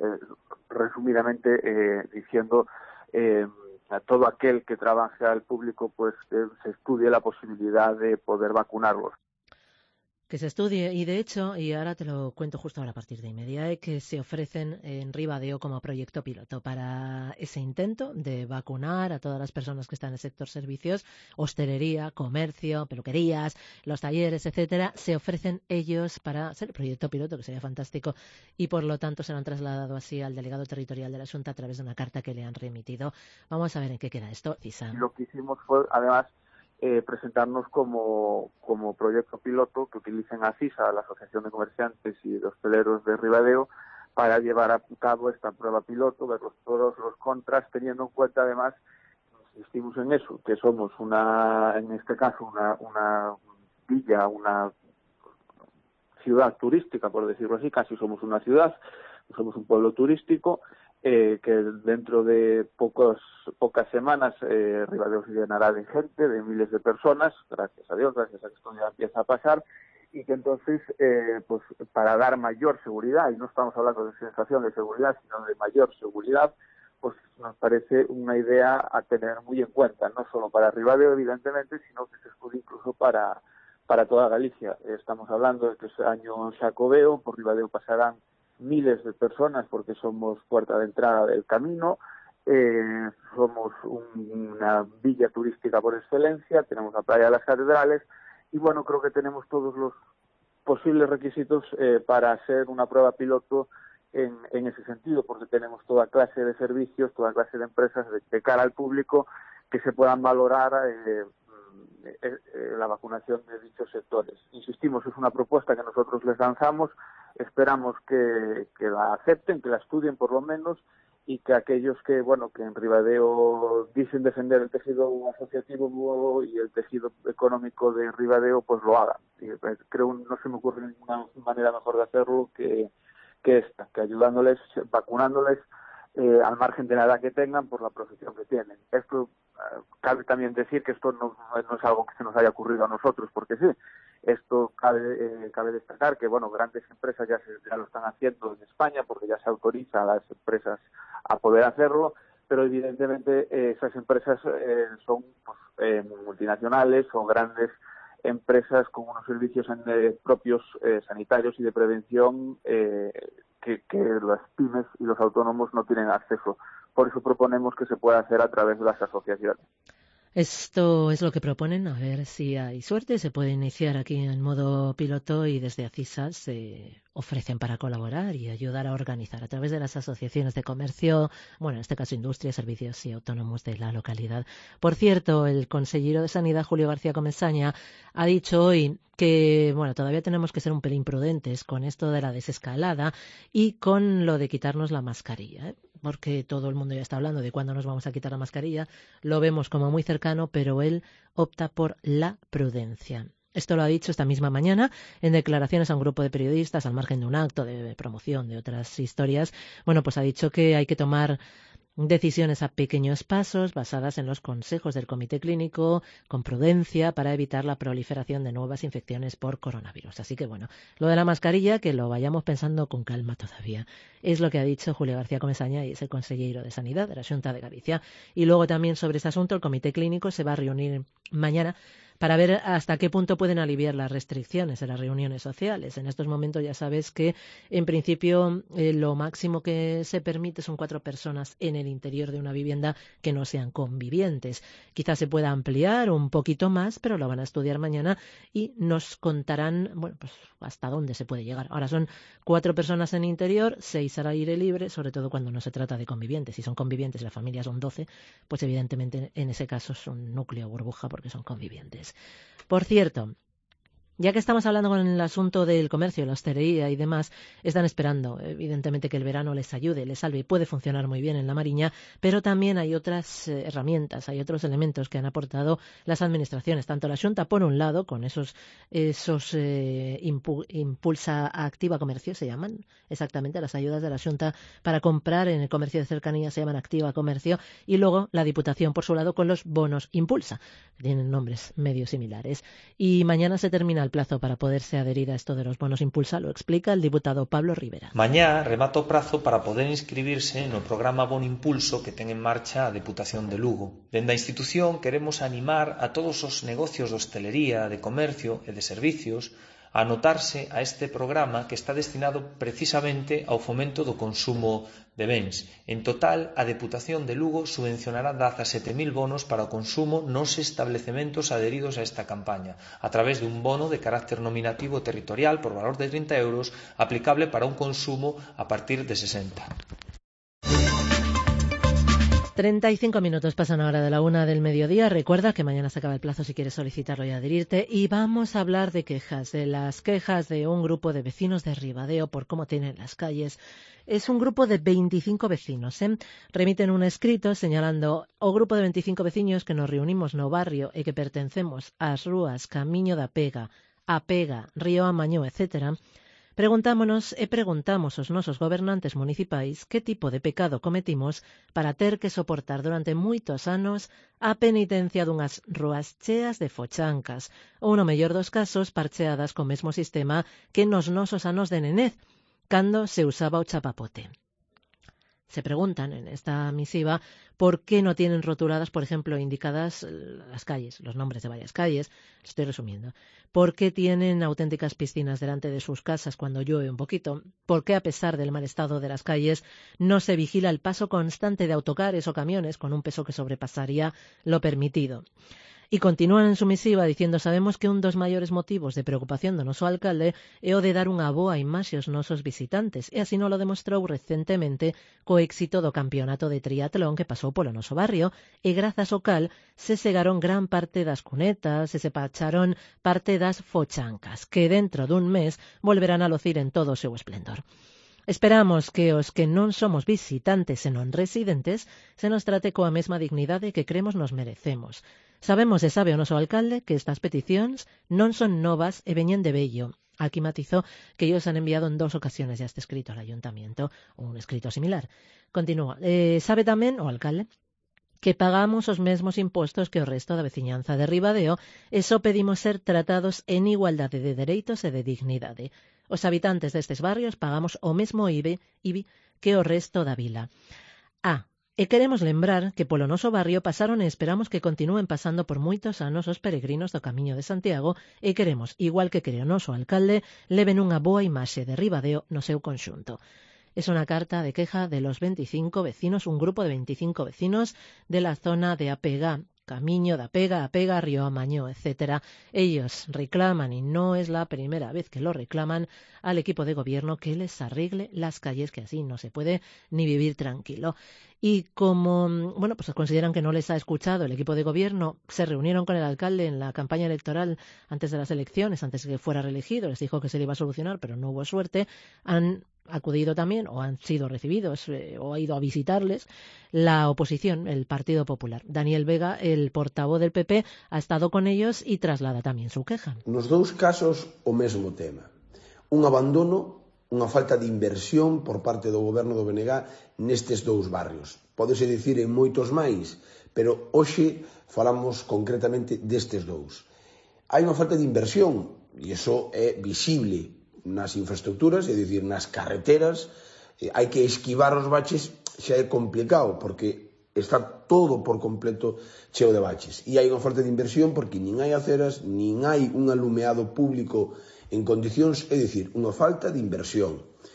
Resumidamente, diciendo a todo aquel que trabaje al público, pues se estudie la posibilidad de poder vacunarlos. Que se estudie, y de hecho, y ahora te lo cuento justo ahora a partir de inmediato, que se ofrecen en Ribadeo como proyecto piloto para ese intento de vacunar a todas las personas que están en el sector servicios, hostelería, comercio, peluquerías, los talleres, etcétera. Se ofrecen ellos para ser el proyecto piloto, que sería fantástico, y por lo tanto se lo han trasladado así al delegado territorial de la Xunta a través de una carta que le han remitido. Vamos a ver en qué queda esto, Cisa. Lo que hicimos fue, además, presentarnos como proyecto piloto que utilicen a CISA, la Asociación de Comerciantes y de Hosteleros de Ribadeo, para llevar a cabo esta prueba piloto, ver todos los contras, teniendo en cuenta además, insistimos en eso, que somos en este caso una villa, una ciudad turística, por decirlo así, casi somos una ciudad, somos un pueblo turístico, que dentro de pocas semanas Ribadeo se llenará de gente, de miles de personas, gracias a Dios, gracias a que esto ya empieza a pasar, y que entonces, pues para dar mayor seguridad, y no estamos hablando de sensación de seguridad, sino de mayor seguridad, pues nos parece una idea a tener muy en cuenta, no solo para Ribadeo, evidentemente, sino que se estudie incluso para toda Galicia. Estamos hablando de que es año xacobeo, por Ribadeo pasarán miles de personas porque somos puerta de entrada del camino, somos una villa turística por excelencia, tenemos la playa de las Catedrales y bueno, creo que tenemos todos los posibles requisitos para hacer una prueba piloto en ese sentido, porque tenemos toda clase de servicios, toda clase de empresas de cara al público que se puedan valorar la vacunación de dichos sectores. Insistimos, es una propuesta que nosotros les lanzamos, esperamos que la acepten, que la estudien por lo menos, y que aquellos que en Ribadeo dicen defender el tejido asociativo y el tejido económico de Ribadeo, pues lo hagan. Y creo no se me ocurre ninguna manera mejor de hacerlo que esta, que ayudándoles, vacunándoles al margen de la edad que tengan por la profesión que tienen. Esto cabe también decir que esto no es algo que se nos haya ocurrido a nosotros, porque sí, esto cabe destacar que grandes empresas ya lo están haciendo en España, porque ya se autoriza a las empresas a poder hacerlo, pero evidentemente esas empresas son multinacionales, son grandes empresas con unos servicios propios sanitarios y de prevención que las pymes y los autónomos no tienen acceso. Por eso proponemos que se pueda hacer a través de las asociaciones. Esto es lo que proponen, a ver si hay suerte. Se puede iniciar aquí en modo piloto y desde ACISA se ofrecen para colaborar y ayudar a organizar a través de las asociaciones de comercio, en este caso industria, servicios y autónomos de la localidad. Por cierto, el consejero de Sanidad, Julio García Comesaña, ha dicho hoy que todavía tenemos que ser un pelín prudentes con esto de la desescalada y con lo de quitarnos la mascarilla, porque todo el mundo ya está hablando de cuándo nos vamos a quitar la mascarilla, lo vemos como muy cercano, pero él opta por la prudencia. Esto lo ha dicho esta misma mañana en declaraciones a un grupo de periodistas al margen de un acto de promoción de otras historias. Pues ha dicho que hay que tomar decisiones a pequeños pasos basadas en los consejos del comité clínico con prudencia para evitar la proliferación de nuevas infecciones por coronavirus. Así que lo de la mascarilla que lo vayamos pensando con calma todavía. Es lo que ha dicho Julio García Comesaña y es el consejero de Sanidad de la Xunta de Galicia. Y luego también sobre este asunto el comité clínico se va a reunir mañana para ver hasta qué punto pueden aliviar las restricciones en las reuniones sociales. En estos momentos ya sabes que, en principio, lo máximo que se permite son 4 personas en el interior de una vivienda que no sean convivientes. Quizás se pueda ampliar un poquito más, pero lo van a estudiar mañana y nos contarán, hasta dónde se puede llegar. Ahora son 4 personas en interior, 6 al aire libre, sobre todo cuando no se trata de convivientes. Si son convivientes y la familia son 12, pues evidentemente en ese caso es un núcleo burbuja porque son convivientes. Por cierto, Ya que estamos hablando con el asunto del comercio, la hostelería y demás, están esperando, evidentemente, que el verano les ayude, les salve y puede funcionar muy bien en la Mariña, pero también hay otras herramientas, hay otros elementos que han aportado las administraciones, tanto la Xunta por un lado, con esos Impulsa Activa Comercio, se llaman exactamente las ayudas de la Xunta para comprar en el comercio de cercanía, se llaman Activa Comercio, y luego la Diputación por su lado con los bonos Impulsa, que tienen nombres medio similares. Y mañana se termina el plazo para poderse adherir a esto de los bonos Impulsa, lo explica el diputado Pablo Rivera. Mañá remata o prazo para poder inscribirse no programa Bono Impulso que ten en marcha a Deputación de Lugo. Dende a institución queremos animar a todos os negocios de hostelería, de comercio e de servicios a anotarse a este programa que está destinado precisamente ao fomento do consumo de bens. En total, a Deputación de Lugo subvencionará 17.000 bonos para o consumo nos establecementos adheridos a esta campaña, a través dun bono de carácter nominativo territorial por valor de 30 euros aplicable para un consumo a partir de 60. 35 minutos pasan ahora de la 1 del mediodía. Recuerda que mañana se acaba el plazo si quieres solicitarlo y adherirte. Y vamos a hablar de quejas, de las quejas de un grupo de vecinos de Ribadeo por cómo tienen las calles. Es un grupo de 25 vecinos. Remiten un escrito señalando o grupo de 25 vecinos que nos reunimos no barrio e que pertencemos ás rúas Camiño da Pega, A Pega, Río Amaño, etc., preguntámonos e preguntamos aos nosos gobernantes municipais que tipo de pecado cometimos para ter que soportar durante moitos anos a penitencia dunhas rúas cheas de fochancas, ou no mellor dos casos parcheadas co mesmo sistema que nos nosos anos de nenez, cando se usaba o chapapote. Se preguntan en esta misiva por qué no tienen rotuladas, por ejemplo, indicadas las calles, los nombres de varias calles, estoy resumiendo. ¿Por qué tienen auténticas piscinas delante de sus casas cuando llueve un poquito? ¿Por qué, a pesar del mal estado de las calles, no se vigila el paso constante de autocares o camiones con un peso que sobrepasaría lo permitido? Y continúan en su misiva diciendo: sabemos que un dos maiores motivos de preocupación do noso alcalde é o de dar unha boa imaxe aos nosos visitantes, e así nos lo demostrou recentemente co éxito do campeonato de triatlón que pasou polo noso barrio, e grazas ao cal se segaron gran parte das cunetas e se pacharon parte das fochancas, que dentro dun mes volverán a lucir en todo o seu esplendor. Esperamos que os que non somos visitantes e non residentes se nos trate coa mesma dignidade que cremos nos merecemos. Sabemos e sabe o noso alcalde que estas peticións non son novas e veñen de vello. Aquí matizó que ellos han enviado en 2 ocasiones ya este escrito al ayuntamiento, un escrito similar. Continúa. Sabe tamén o alcalde que pagamos os mesmos impostos que o resto da veciñanza de Ribadeo e só pedimos ser tratados en igualdade de dereitos e de dignidade. Os habitantes destes barrios pagamos o mesmo IBI que o resto da vila. E queremos lembrar que polo noso barrio pasaron e esperamos que continúen pasando por moitos anos os peregrinos do Camiño de Santiago e queremos, igual que quere o noso alcalde, leven unha boa imaxe de Ribadeo no seu conxunto. Es una carta de queja de los 25 vecinos, un grupo de 25 vecinos de la zona de Apega, Camiño da Pega, Apega, Río Amaño, etc. Ellos reclaman, y no es la primera vez que lo reclaman, al equipo de gobierno que les arregle las calles, que así no se puede ni vivir tranquilo. Y como, bueno, pues consideran que no les ha escuchado el equipo de gobierno, se reunieron con el alcalde en la campaña electoral antes de las elecciones, antes de que fuera reelegido, les dijo que se le iba a solucionar, pero no hubo suerte, han acudido también, o han sido recibidos, o ha ido a visitarles, la oposición, el Partido Popular. Daniel Vega, el portavoz del PP, ha estado con ellos y traslada también su queja. Nos 2 casos, o mesmo tema. Un abandono, unha falta de inversión por parte do goberno do BNG nestes 2 barrios. Pódese dicir en moitos máis, pero hoxe falamos concretamente destes 2. Hai unha falta de inversión, e iso é visible nas infraestructuras, é dicir, nas carreteras. Hai que esquivar os baches, xa é complicado, porque está todo por completo cheo de baches. E hai unha falta de inversión porque nin hai aceras, nin hai un alumeado público en condicións, é dicir, unha falta de inversión.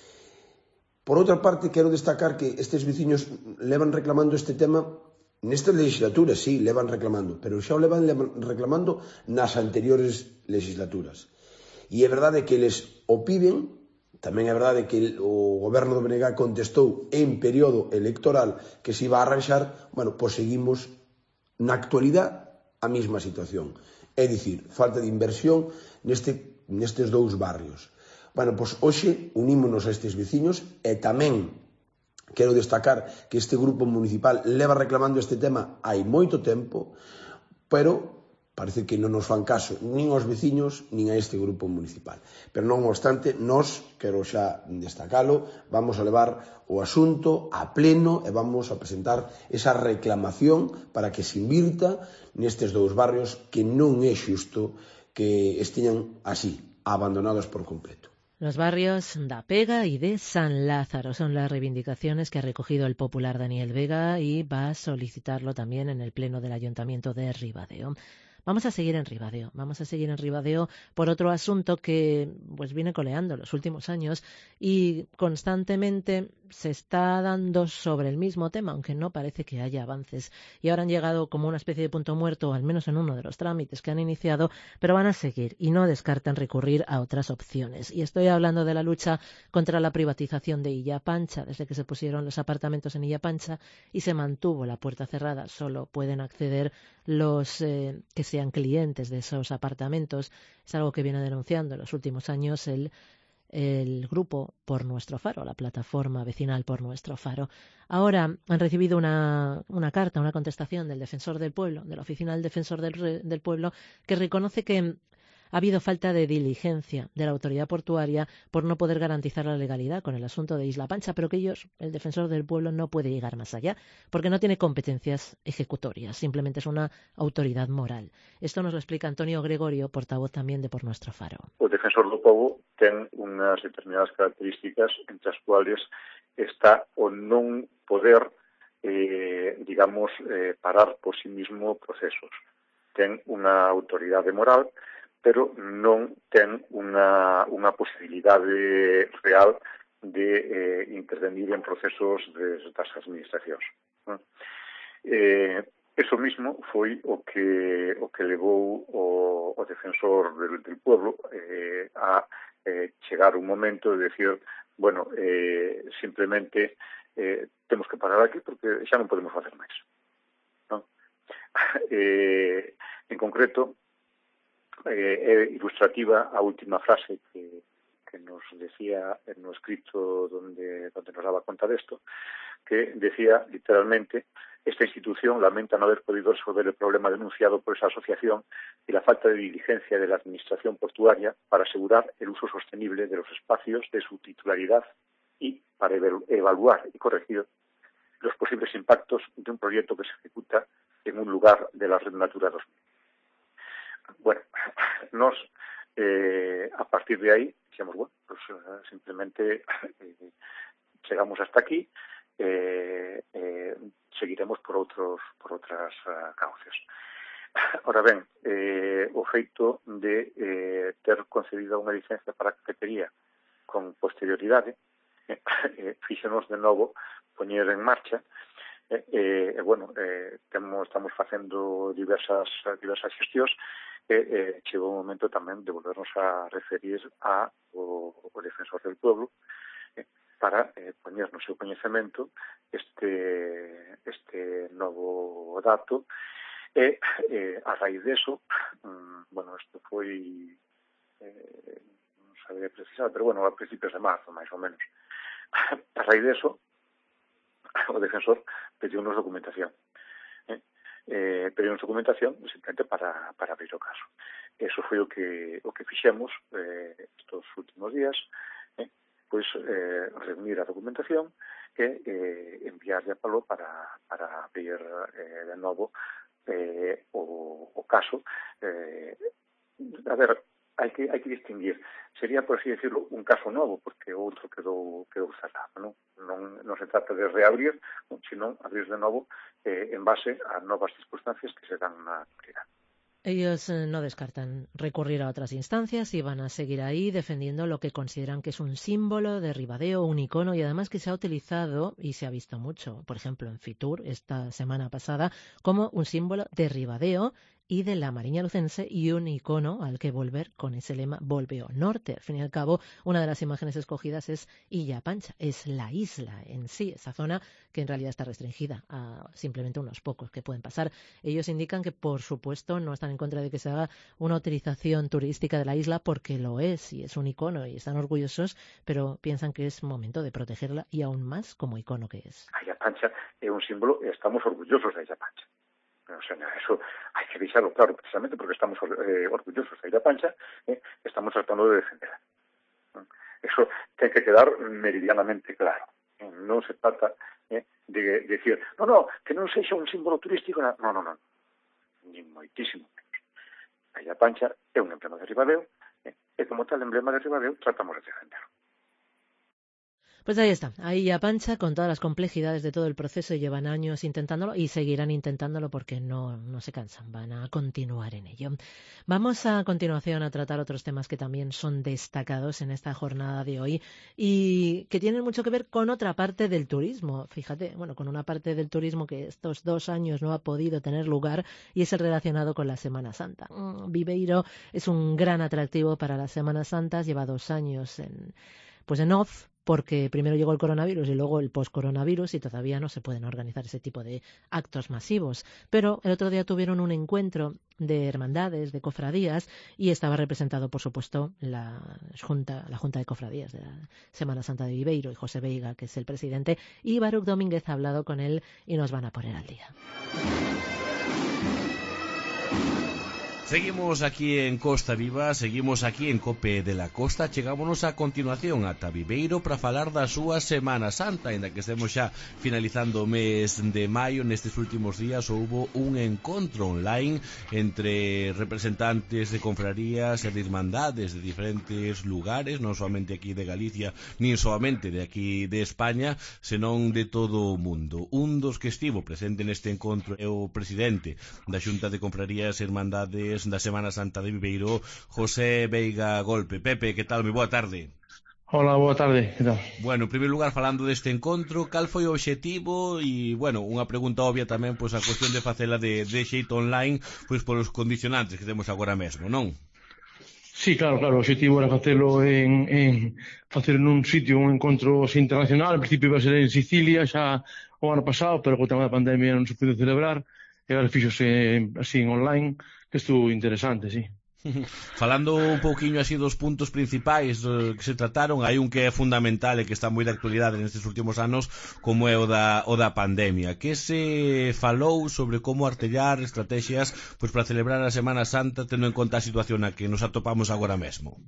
Por outra parte, quero destacar que estes veciños levan reclamando este tema nesta legislatura, sí, levan reclamando, pero xa o levan reclamando nas anteriores legislaturas. E é verdade que eles o piden, tamén é verdade que o goberno do BNG contestou en período electoral que se iba a arranxar. Bueno, pois seguimos na actualidade a mesma situación. É dicir, falta de inversión neste nestes dous barrios. Bueno, pois hoxe unímonos a estes veciños e tamén quero destacar que este grupo municipal leva reclamando este tema hai moito tempo, pero parece que non nos fan caso nin aos veciños nin a este grupo municipal. Pero non obstante, nós, quero xa destacalo, vamos a levar o asunto a pleno e vamos a presentar esa reclamación para que se invirta nestes dous barrios que non é xusto que esteñan así, abandonados por completo. Los barrios da Pega y de San Lázaro son las reivindicaciones que ha recogido el popular Daniel Vega y va a solicitarlo también en el pleno del Ayuntamiento de Ribadeo. Vamos a seguir en Ribadeo por otro asunto que pues viene coleando los últimos años y constantemente se está dando sobre el mismo tema, aunque no parece que haya avances. Y ahora han llegado como una especie de punto muerto, al menos en uno de los trámites que han iniciado, pero van a seguir y no descartan recurrir a otras opciones. Y estoy hablando de la lucha contra la privatización de Illa Pancha. Desde que se pusieron los apartamentos en Illa Pancha y se mantuvo la puerta cerrada, solo pueden acceder los que sean clientes de esos apartamentos. Es algo que viene denunciando en los últimos años el grupo Por Nuestro Faro, la plataforma vecinal Por Nuestro Faro. Ahora han recibido una carta, una contestación del Defensor del Pueblo, de la Oficina del Defensor del Pueblo, que reconoce que ha habido falta de diligencia de la autoridad portuaria por no poder garantizar la legalidad con el asunto de Isla Pancha, pero que ellos, el Defensor del Pueblo, no puede llegar más allá porque no tiene competencias ejecutorias, simplemente es una autoridad moral. Esto nos lo explica Antonio Gregorio, portavoz también de Por Nuestro Faro. O Defensor do Pobo ten unhas determinadas características entre as cuales está o non poder, parar por sí mismo procesos. Ten unha autoridade moral, pero non ten unha posibilidade real de intervenir en procesos das administracións. Eso mismo foi o que levou o Defensor del Pueblo a chegar un momento de decir, bueno, simplemente temos que parar aquí porque xa non podemos facer máis. En concreto, é ilustrativa a última frase que nos decía no escrito donde nos daba conta desto, que decía literalmente: esta institución lamenta no haber podido resolver el problema denunciado por esa asociación y la falta de diligencia de la administración portuaria para asegurar el uso sostenible de los espacios de su titularidad y para evaluar y corregir los posibles impactos de un proyecto que se ejecuta en un lugar de la Red Natura 2000. Bueno, nos, a partir de ahí, decíamos, bueno, pues simplemente llegamos hasta aquí, seguiremos por outras cauces. Ahora ben, o feito de ter concedida unha licencia para a cafetería con posterioridade, fíxenos de novo poñer en marcha. Estamos facendo diversas xestións e chegou o momento tamén de volvernos a referir ao Defensor del Pueblo para poñer no seu coñecemento este novo dato e a raíz deso, isto foi non saberé precisar, pero a principios de marzo, máis ou menos. A raíz deso, o Defensor pediu-nos documentación. Pediu-nos documentación simplemente para abrir o caso. Eso foi o que fixemos estos últimos días, reunir a documentación e enviarlle a Palo para abrir de novo o caso. A ver, hai que distinguir. Sería, por así decirlo, un caso novo, porque o outro quedou cerrado, non se trata de reabrir, sino abrir de novo en base a novas circunstancias que se dan na actualidad. Ellos no descartan recurrir a otras instancias y van a seguir ahí defendiendo lo que consideran que es un símbolo de Ribadeo, un icono, y además que se ha utilizado y se ha visto mucho, por ejemplo en Fitur esta semana pasada, como un símbolo de Ribadeo y de la Mariña lucense, y un icono al que volver con ese lema Volve ao Norte. Al fin y al cabo, una de las imágenes escogidas es Illa Pancha, es la isla en sí, esa zona que en realidad está restringida a simplemente unos pocos que pueden pasar. Ellos indican que, por supuesto, no están en contra de que se haga una utilización turística de la isla, porque lo es y es un icono y están orgullosos, pero piensan que es momento de protegerla, y aún más como icono que es. A Illa Pancha é un símbolo e estamos orgullosos da Illa Pancha. O sea, eso hai que deixarlo claro, precisamente porque estamos orgullosos da Illa Pancha, estamos tratando de defenderla. Eso ten que quedar meridianamente claro. Non se trata de decir, no, que non sexa un símbolo turístico, no, ni moitísimo menos. A Illa Pancha é un emblema de Ribadeo, e como tal emblema de Ribadeo tratamos de defenderlo. Pues ahí está, ahí Illa Pancha, con todas las complejidades de todo el proceso, y llevan años intentándolo y seguirán intentándolo porque no se cansan, van a continuar en ello. Vamos a continuación a tratar otros temas que también son destacados en esta jornada de hoy y que tienen mucho que ver con otra parte del turismo. Fíjate, con una parte del turismo que estos 2 años no ha podido tener lugar, y es el relacionado con la Semana Santa. Viveiro es un gran atractivo para las Semanas Santas, lleva 2 años en off, porque primero llegó el coronavirus y luego el post-coronavirus, y todavía no se pueden organizar ese tipo de actos masivos. Pero el otro día tuvieron un encuentro de hermandades, de cofradías, y estaba representado, por supuesto, la Junta de Cofradías de la Semana Santa de Viveiro, y José Veiga, que es el presidente, y Baruch Domínguez ha hablado con él y nos van a poner al día. Seguimos aquí en Costa Viva, seguimos aquí en Cope de la Costa. Chegámonos a continuación ata Viveiro para falar da súa Semana Santa. Ainda que estemos xa finalizando o mes de maio, nestes últimos días houbo un encontro online entre representantes de confrarías e de irmandades de diferentes lugares, non somente aquí de Galicia, nin soamente de aquí de España, senón de todo o mundo. Un dos que estivo presente neste encontro é o presidente da Xunta de Confrarías e Irmandades da Semana Santa de Viveiro, José Veiga Golpe. Pepe, que tal? Moi boa tarde. Hola, boa tarde, que tal? Bueno, en primeiro lugar, falando deste encontro, cal foi o obxectivo? E, unha pregunta obvia tamén, pois a cuestión de facela de xeito online, pois polos condicionantes que temos agora mesmo, non? Sí, claro, o obxectivo era facelo facelo nun sitio, un encontro internacional. Al principio iba a ser en Sicilia xa o ano pasado, pero co tema da pandemia non se pude celebrar, e agora fixose así en online, que estuvo interesante, sí. Falando un pouquiño así dos puntos principais que se trataron, hai un que é fundamental e que está moi de actualidade nestes últimos anos, como é o da pandemia. Que se falou sobre como artellar estrategias pois para celebrar a Semana Santa, tendo en conta a situación na que nos atopamos agora mesmo?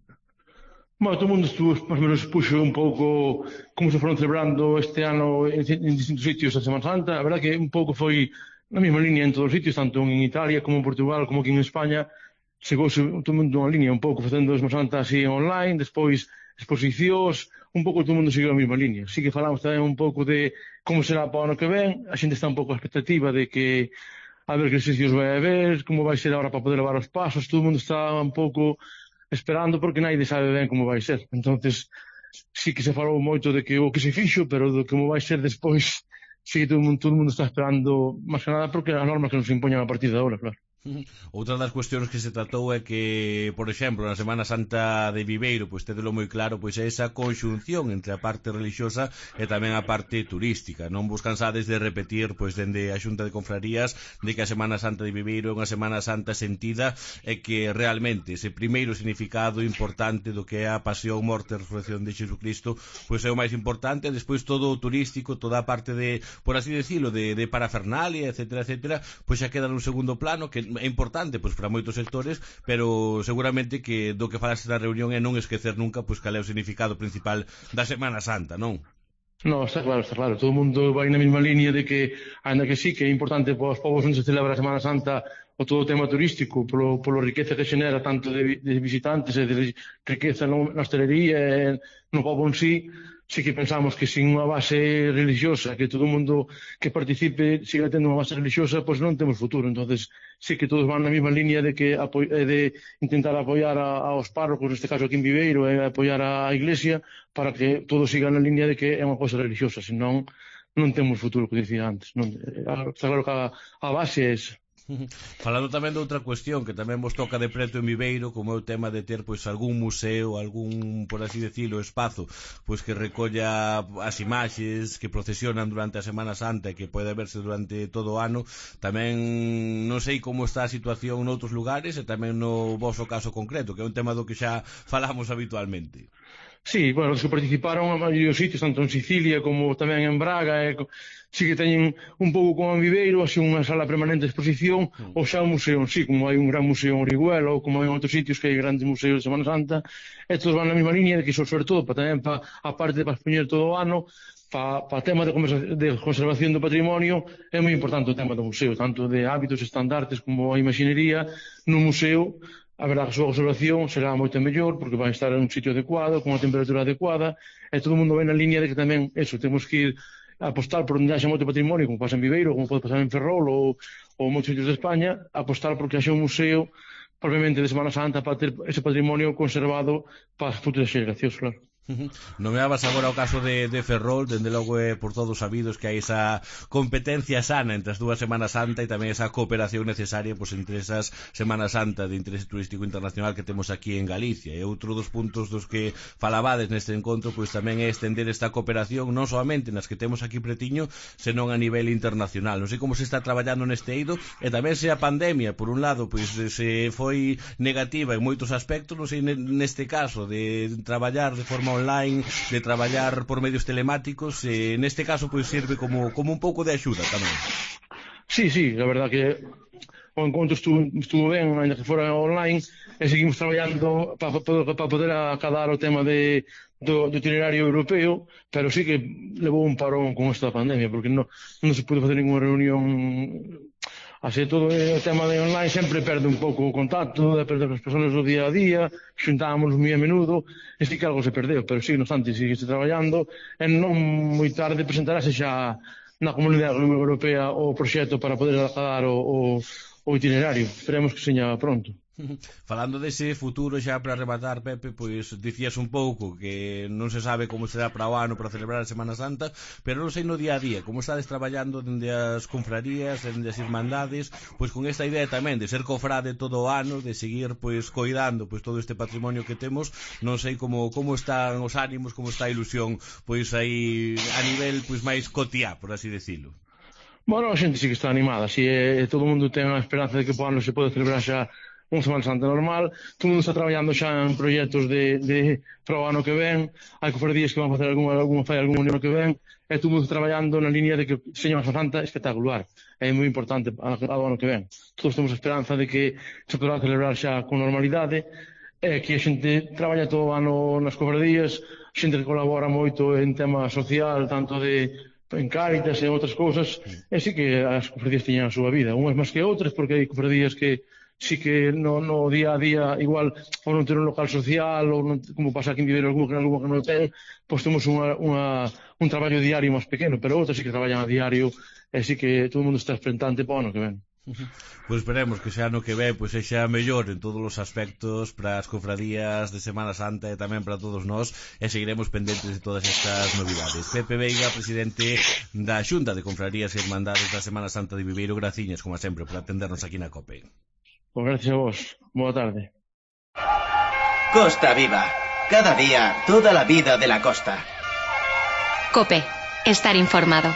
Todo o mundo estuvo, máis ou menos, puxo un pouco como se foron celebrando este ano en distintos sitios a Semana Santa. A verdad que un pouco foi na mesma línea en todos os sitios, tanto en Italia como en Portugal como aquí en España. Chegouse todo o mundo unha línea un pouco facendo a Semana Santa así online, despois exposicións, un pouco todo o mundo seguiu a mesma línea. Sí que falamos tamén un pouco de como será para o ano que ven, a xente está un pouco a expectativa de que a ver que exercicios vai haber, como vai ser agora para poder levar os pasos, todo o mundo está un pouco esperando porque naide sabe ben como vai ser. Entonces, sí que se falou moito de que o que se fixo, pero de como vai ser despois, sí que todo o mundo está esperando, máis que nada porque as normas que nos impoñan a partir de agora, claro. Outra das cuestións que se tratou é que, por exemplo, na Semana Santa de Viveiro, pois tedelo moi claro, pois é esa conxunción entre a parte religiosa e tamén a parte turística. Non vos cansades de repetir, pois dende a Xunta de Confrarías, de que a Semana Santa de Viveiro é unha Semana Santa sentida e que realmente ese primeiro significado importante do que é a pasión, morte e resurrección de Xesucristo, pois é o máis importante. Despois todo o turístico, toda a parte de, por así decirlo, de parafernalia, etcétera, pois xa queda nun segundo plano, que é importante pois para moitos sectores, pero seguramente que do que falaste na reunión é non esquecer nunca pois cal é o significado principal da Semana Santa, non? No, está claro. Todo o mundo vai na mesma línea de que, ainda que sí, que é importante para os povos onde se celebra a Semana Santa o todo o tema turístico, polo riqueza que xenera tanto de visitantes e de riqueza na hostelería e no povo en sí que pensamos que sin unha base religiosa, que todo o mundo que participe siga tendo unha base religiosa, pois non temos futuro. Entonces, sí que todos van na mesma línea de que de intentar apoiar aos párrocos, neste caso aquí en Viveiro, e apoiar a Iglesia para que todo siga na línea de que é unha cosa religiosa, senón non temos futuro, que dicía antes. Está claro que a base é esa. Falando tamén de outra cuestión que tamén vos toca de preto en Viveiro, como é o tema de ter pois algún museo, algún, por así decirlo, espazo pois que recolla as imaxes que procesionan durante a Semana Santa e que pode verse durante todo o ano. Tamén non sei como está a situación noutros lugares e tamén no voso caso concreto, que é un tema do que xa falamos habitualmente. Sí, bueno, os que participaron a maioría dos sitios, tanto en Sicilia como tamén en Braga, sí que teñen un pouco como en Viveiro, así unha sala permanente de exposición, ou xa un museo, sí, como hai un gran museo en Orihuela, ou como hai en outros sitios que hai grandes museos de Semana Santa, e todos van na mesma línea, de que sobre todo, tamén a parte para expoñer todo o ano, para tema de conservación do patrimonio, é moi importante o tema do museo, tanto de hábitos, estandartes, como a imaxinería, no museo. A verdade, a súa observación será moito mellor, porque vai estar en un sitio adecuado, con unha temperatura adecuada, e todo o mundo vai na línea de que tamén, temos que ir a apostar por onde haxa moito patrimonio, como pasa en Viveiro, como pode pasar en Ferrol ou moitos sitios de España, apostar porque haxa un museo, propiamente de Semana Santa, para ter ese patrimonio conservado para as futuras xeracións, claro. Nomeabas agora o caso de Ferrol, dende logo é por todos sabidos que hai esa competencia sana entre as dúas Semanas Santa e tamén esa cooperación necesaria pois entre esas Semanas Santa de interese turístico internacional que temos aquí en Galicia. E outro dos puntos dos que falabades neste encontro pois tamén é estender esta cooperación non solamente nas que temos aquí pretiño, senón a nivel internacional. Non sei como se está traballando neste eido e tamén se a pandemia, por un lado, pois se foi negativa en moitos aspectos, non sei neste caso de traballar de forma online, de traballar por medios telemáticos, neste caso pois sirve como un pouco de axuda tamén. Sí, a verdad que o encontro estuvo ben, ainda que fora online, e seguimos traballando para poder acadar o tema do itinerario europeo, pero sí que levou un parón con esta pandemia, porque non se pudo facer ninguna reunión. Así todo o tema de online sempre perde un pouco o contacto, de perder as persoas do día a día, xuntámonos moi a menudo, e sí que algo se perdeu, pero sí, no obstante, sigue traballando, e non moi tarde presentarase xa na Comunidade Europea o proxecto para poder acadar o itinerario. Esperemos que seña pronto. Falando dese futuro xa para rematar, Pepe, pois dicías un pouco que non se sabe como será para o ano para celebrar a Semana Santa, pero non sei no día a día como estades traballando dende as confrarías, dende as irmandades, pois con esta idea tamén de ser cofrade todo o ano, de seguir pois coidando pois todo este patrimonio que temos. Non sei como están os ánimos, como está a ilusión pois aí a nivel pois máis cotiá, por así decirlo. Bueno, a xente sí que está animada, si todo o mundo ten a esperanza de que o ano se pode celebrar xa unha Semana Santa normal, todo o mundo está traballando xa en proxectos para o ano que ven, hai cofradías que van facer algún ano que ven, e todo o mundo está traballando na línea de que seña unha Semana Santa espectacular, é moi importante ao ano que ven. Todos temos a esperanza de que se poderá celebrar xa con normalidade, e que a xente traballa todo o ano nas cofradías, xente que colabora moito en tema social, tanto en Cáritas e outras cousas, e sí que as cofradías teñen a súa vida, unhas máis que outras, porque hai cofradías que sí que no día a día igual ou non ter un local social ou non, como pasa aquí en Viveiro algún que non ten, pois temos un traballo diario máis pequeno, pero outras sí que traballan a diario e sí que todo o mundo está expectante para o ano que ven. Pois esperemos que xa ano que ven pois sexa mellor en todos os aspectos para as cofradías de Semana Santa e tamén para todos nós, e seguiremos pendentes de todas estas novidades. Pepe Veiga, presidente da Xunta de Confrarías e Irmandades da Semana Santa de Viveiro, graciñas como sempre por atendernos aquí na COPE. Pues gracias a vos. Boa tarde. Costa Viva. Cada día, toda la vida de la costa. COPE. Estar informado.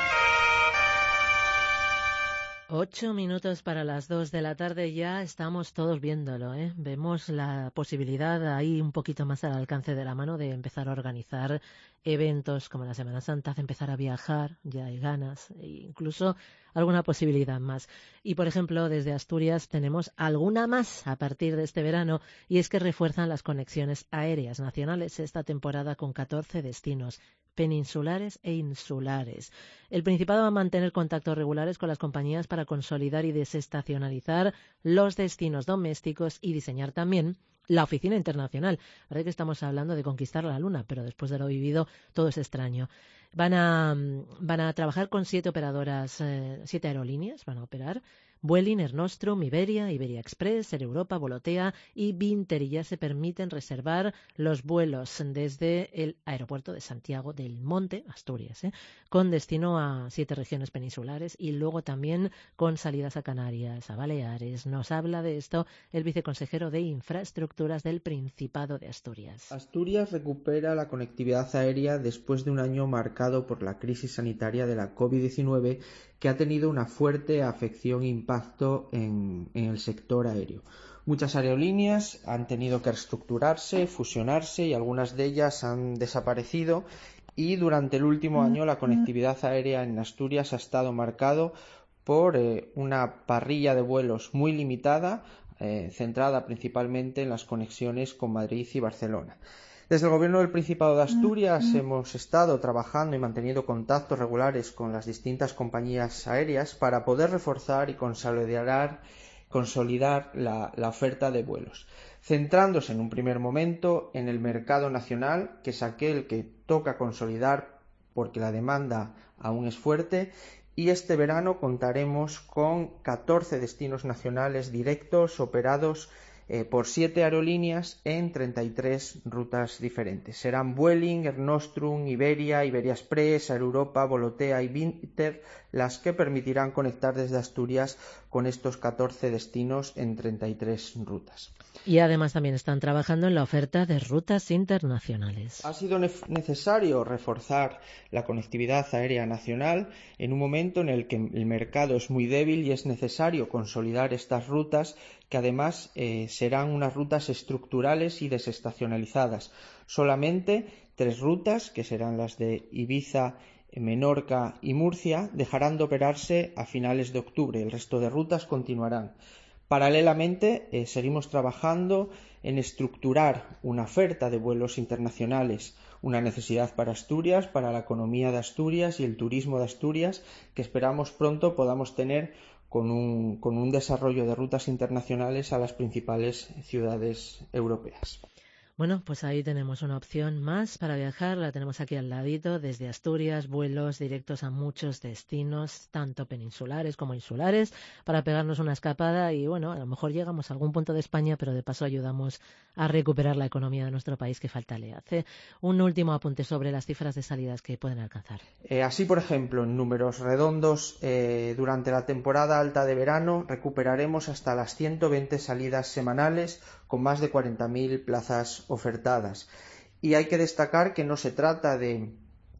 8 minutos para las 2 de la tarde, ya estamos todos viéndolo, ¿eh? Vemos la posibilidad ahí un poquito más al alcance de la mano de empezar a organizar eventos como la Semana Santa, de empezar a viajar, ya hay ganas, e incluso alguna posibilidad más. Y, por ejemplo, desde Asturias tenemos alguna más a partir de este verano, y es que refuerzan las conexiones aéreas nacionales esta temporada con 14 destinos peninsulares e insulares. El Principado va a mantener contactos regulares con las compañías para consolidar y desestacionalizar los destinos domésticos y diseñar también la oficina internacional. Parece que estamos hablando de conquistar la luna, pero después de lo vivido todo es extraño. Van a trabajar con 7 operadoras, 7 aerolíneas van a operar, Vueling, Air Nostrum, Iberia, Iberia Express, Air Europa, Volotea y Vinter, y ya se permiten reservar los vuelos desde el aeropuerto de Santiago del Monte, Asturias, con destino a 7 regiones peninsulares y luego también con salidas a Canarias, a Baleares. Nos habla de esto el viceconsejero de Infraestructuras del Principado de Asturias. Asturias recupera la conectividad aérea después de un año marcado por la crisis sanitaria de la COVID-19, que ha tenido una fuerte afección e impacto en el sector aéreo. Muchas aerolíneas han tenido que reestructurarse, fusionarse y algunas de ellas han desaparecido, y durante el último año la conectividad aérea en Asturias ha estado marcado por una parrilla de vuelos muy limitada, centrada principalmente en las conexiones con Madrid y Barcelona. Desde el Gobierno del Principado de Asturias hemos estado trabajando y manteniendo contactos regulares con las distintas compañías aéreas para poder reforzar y consolidar la oferta de vuelos, centrándose en un primer momento en el mercado nacional, que es aquel que toca consolidar porque la demanda aún es fuerte, y este verano contaremos con 14 destinos nacionales directos operados por 7 aerolíneas en 33 rutas diferentes. Serán Vueling, Air Nostrum, Iberia, Iberia Express, Air Europa, Volotea y Vinter las que permitirán conectar desde Asturias con estos 14 destinos en 33 rutas. Y además también están trabajando en la oferta de rutas internacionales. Ha sido necesario reforzar la conectividad aérea nacional en un momento en el que el mercado es muy débil y es necesario consolidar estas rutas, que además serán unas rutas estructurales y desestacionalizadas. Solamente 3 rutas, que serán las de Ibiza, Menorca y Murcia, dejarán de operarse a finales de octubre. El resto de rutas continuarán. Paralelamente, seguimos trabajando en estructurar una oferta de vuelos internacionales, una necesidad para Asturias, para la economía de Asturias y el turismo de Asturias, que esperamos pronto podamos tener con un desarrollo de rutas internacionales a las principales ciudades europeas. Bueno, pues ahí tenemos una opción más para viajar, la tenemos aquí al ladito, desde Asturias, vuelos directos a muchos destinos, tanto peninsulares como insulares, para pegarnos una escapada y, bueno, a lo mejor llegamos a algún punto de España, pero de paso ayudamos a recuperar la economía de nuestro país, que falta le hace. Un último apunte sobre las cifras de salidas que pueden alcanzar. Así, por ejemplo, en números redondos, durante la temporada alta de verano recuperaremos hasta las 120 salidas semanales, con más de 40.000 plazas ofertadas. Y hay que destacar que no se trata de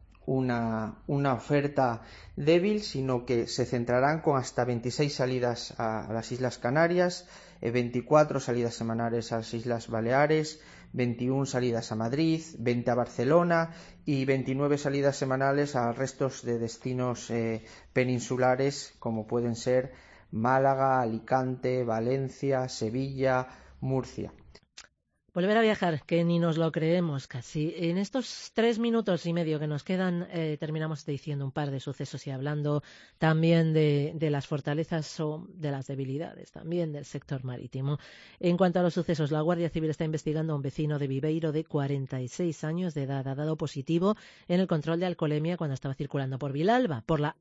una oferta débil, sino que se centrarán con hasta 26 salidas a las Islas Canarias, 24 salidas semanales a las Islas Baleares, 21 salidas a Madrid, 20 a Barcelona y 29 salidas semanales a restos de destinos peninsulares, como pueden ser Málaga, Alicante, Valencia, Sevilla, Murcia. Volver a viajar, que ni nos lo creemos casi. En estos 3 minutos y medio que nos quedan, terminamos diciendo un par de sucesos y hablando también de las fortalezas o de las debilidades también del sector marítimo. En cuanto a los sucesos, la Guardia Civil está investigando a un vecino de Viveiro de 46 años de edad. Ha dado positivo en el control de alcoholemia cuando estaba circulando por Vilalba, por la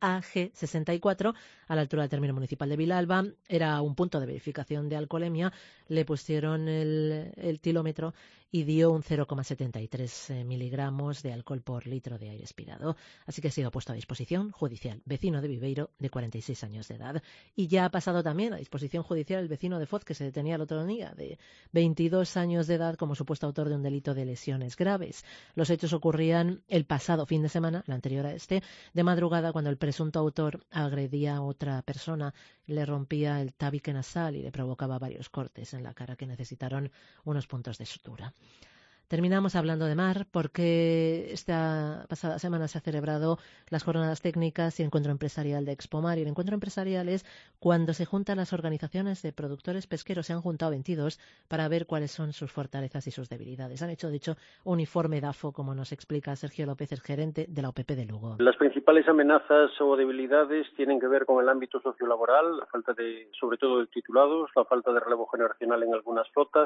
AG64, a la altura del término municipal de Vilalba. Era un punto de verificación de alcoholemia. Le pusieron el tilómetro y dio un 0,73 miligramos de alcohol por litro de aire expirado. Así que ha sido puesto a disposición judicial. Vecino de Viveiro, de 46 años de edad. Y ya ha pasado también a disposición judicial el vecino de Foz, que se detenía el otro día, de 22 años de edad, como supuesto autor de un delito de lesiones graves. Los hechos ocurrían el pasado fin de semana, el anterior a este, de madrugada, cuando el presunto autor agredía a otra persona, le rompía el tabique nasal y le provocaba varios cortes en la cara que necesitaron unos puntos de sutura. Terminamos hablando de mar porque esta pasada semana se ha celebrado las jornadas técnicas y encuentro empresarial de Expomar. Y el encuentro empresarial es cuando se juntan las organizaciones de productores pesqueros. Se han juntado 22 para ver cuáles son sus fortalezas y sus debilidades. Han hecho, de hecho, un informe DAFO, como nos explica Sergio López, el gerente de la OPP de Lugo. Las principales amenazas o debilidades tienen que ver con el ámbito sociolaboral, la falta de, sobre todo, de titulados, la falta de relevo generacional en algunas flotas.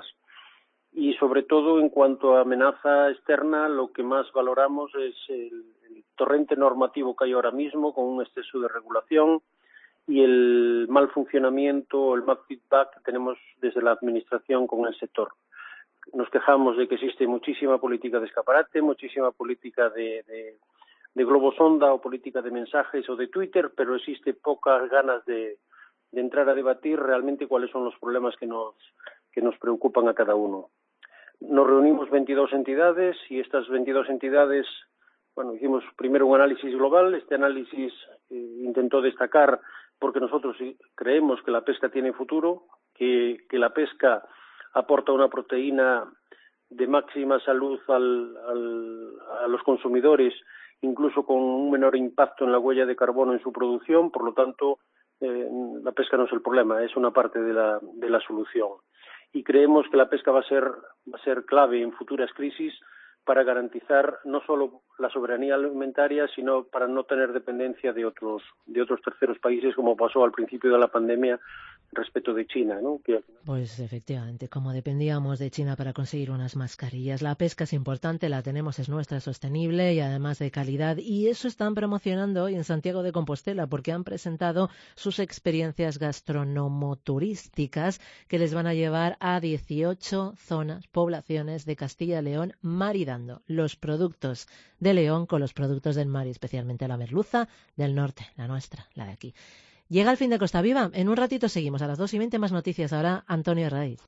Y sobre todo en cuanto a amenaza externa, lo que más valoramos es el torrente normativo que hay ahora mismo, con un exceso de regulación y el mal funcionamiento o el mal feedback que tenemos desde la administración con el sector. Nos quejamos de que existe muchísima política de escaparate, muchísima política de globo sonda o política de mensajes o de Twitter, pero existe pocas ganas de entrar a debatir realmente cuáles son los problemas que nos preocupan a cada uno. Nos reunimos 22 entidades y estas 22 entidades, hicimos primero un análisis global. Este análisis intentó destacar, porque nosotros creemos que la pesca tiene futuro, que la pesca aporta una proteína de máxima salud a los consumidores, incluso con un menor impacto en la huella de carbono en su producción. Por lo tanto, la pesca no es el problema, es una parte de la solución. Y creemos que la pesca va a ser clave en futuras crisis para garantizar no solo la soberanía alimentaria, sino para no tener dependencia de otros terceros países, como pasó al principio de la pandemia respecto de China, ¿no? Pues efectivamente, como dependíamos de China para conseguir unas mascarillas, la pesca es importante, la tenemos, es nuestra, sostenible y además de calidad, y eso están promocionando hoy en Santiago de Compostela, porque han presentado sus experiencias gastronomoturísticas que les van a llevar a 18 zonas, poblaciones de Castilla y León, maridando los productos de León con los productos del mar, y especialmente la merluza del norte, la nuestra, la de aquí. Llega el fin de Costa Viva. En un ratito seguimos. A las 2:20 más noticias. Ahora Antonio Raiz.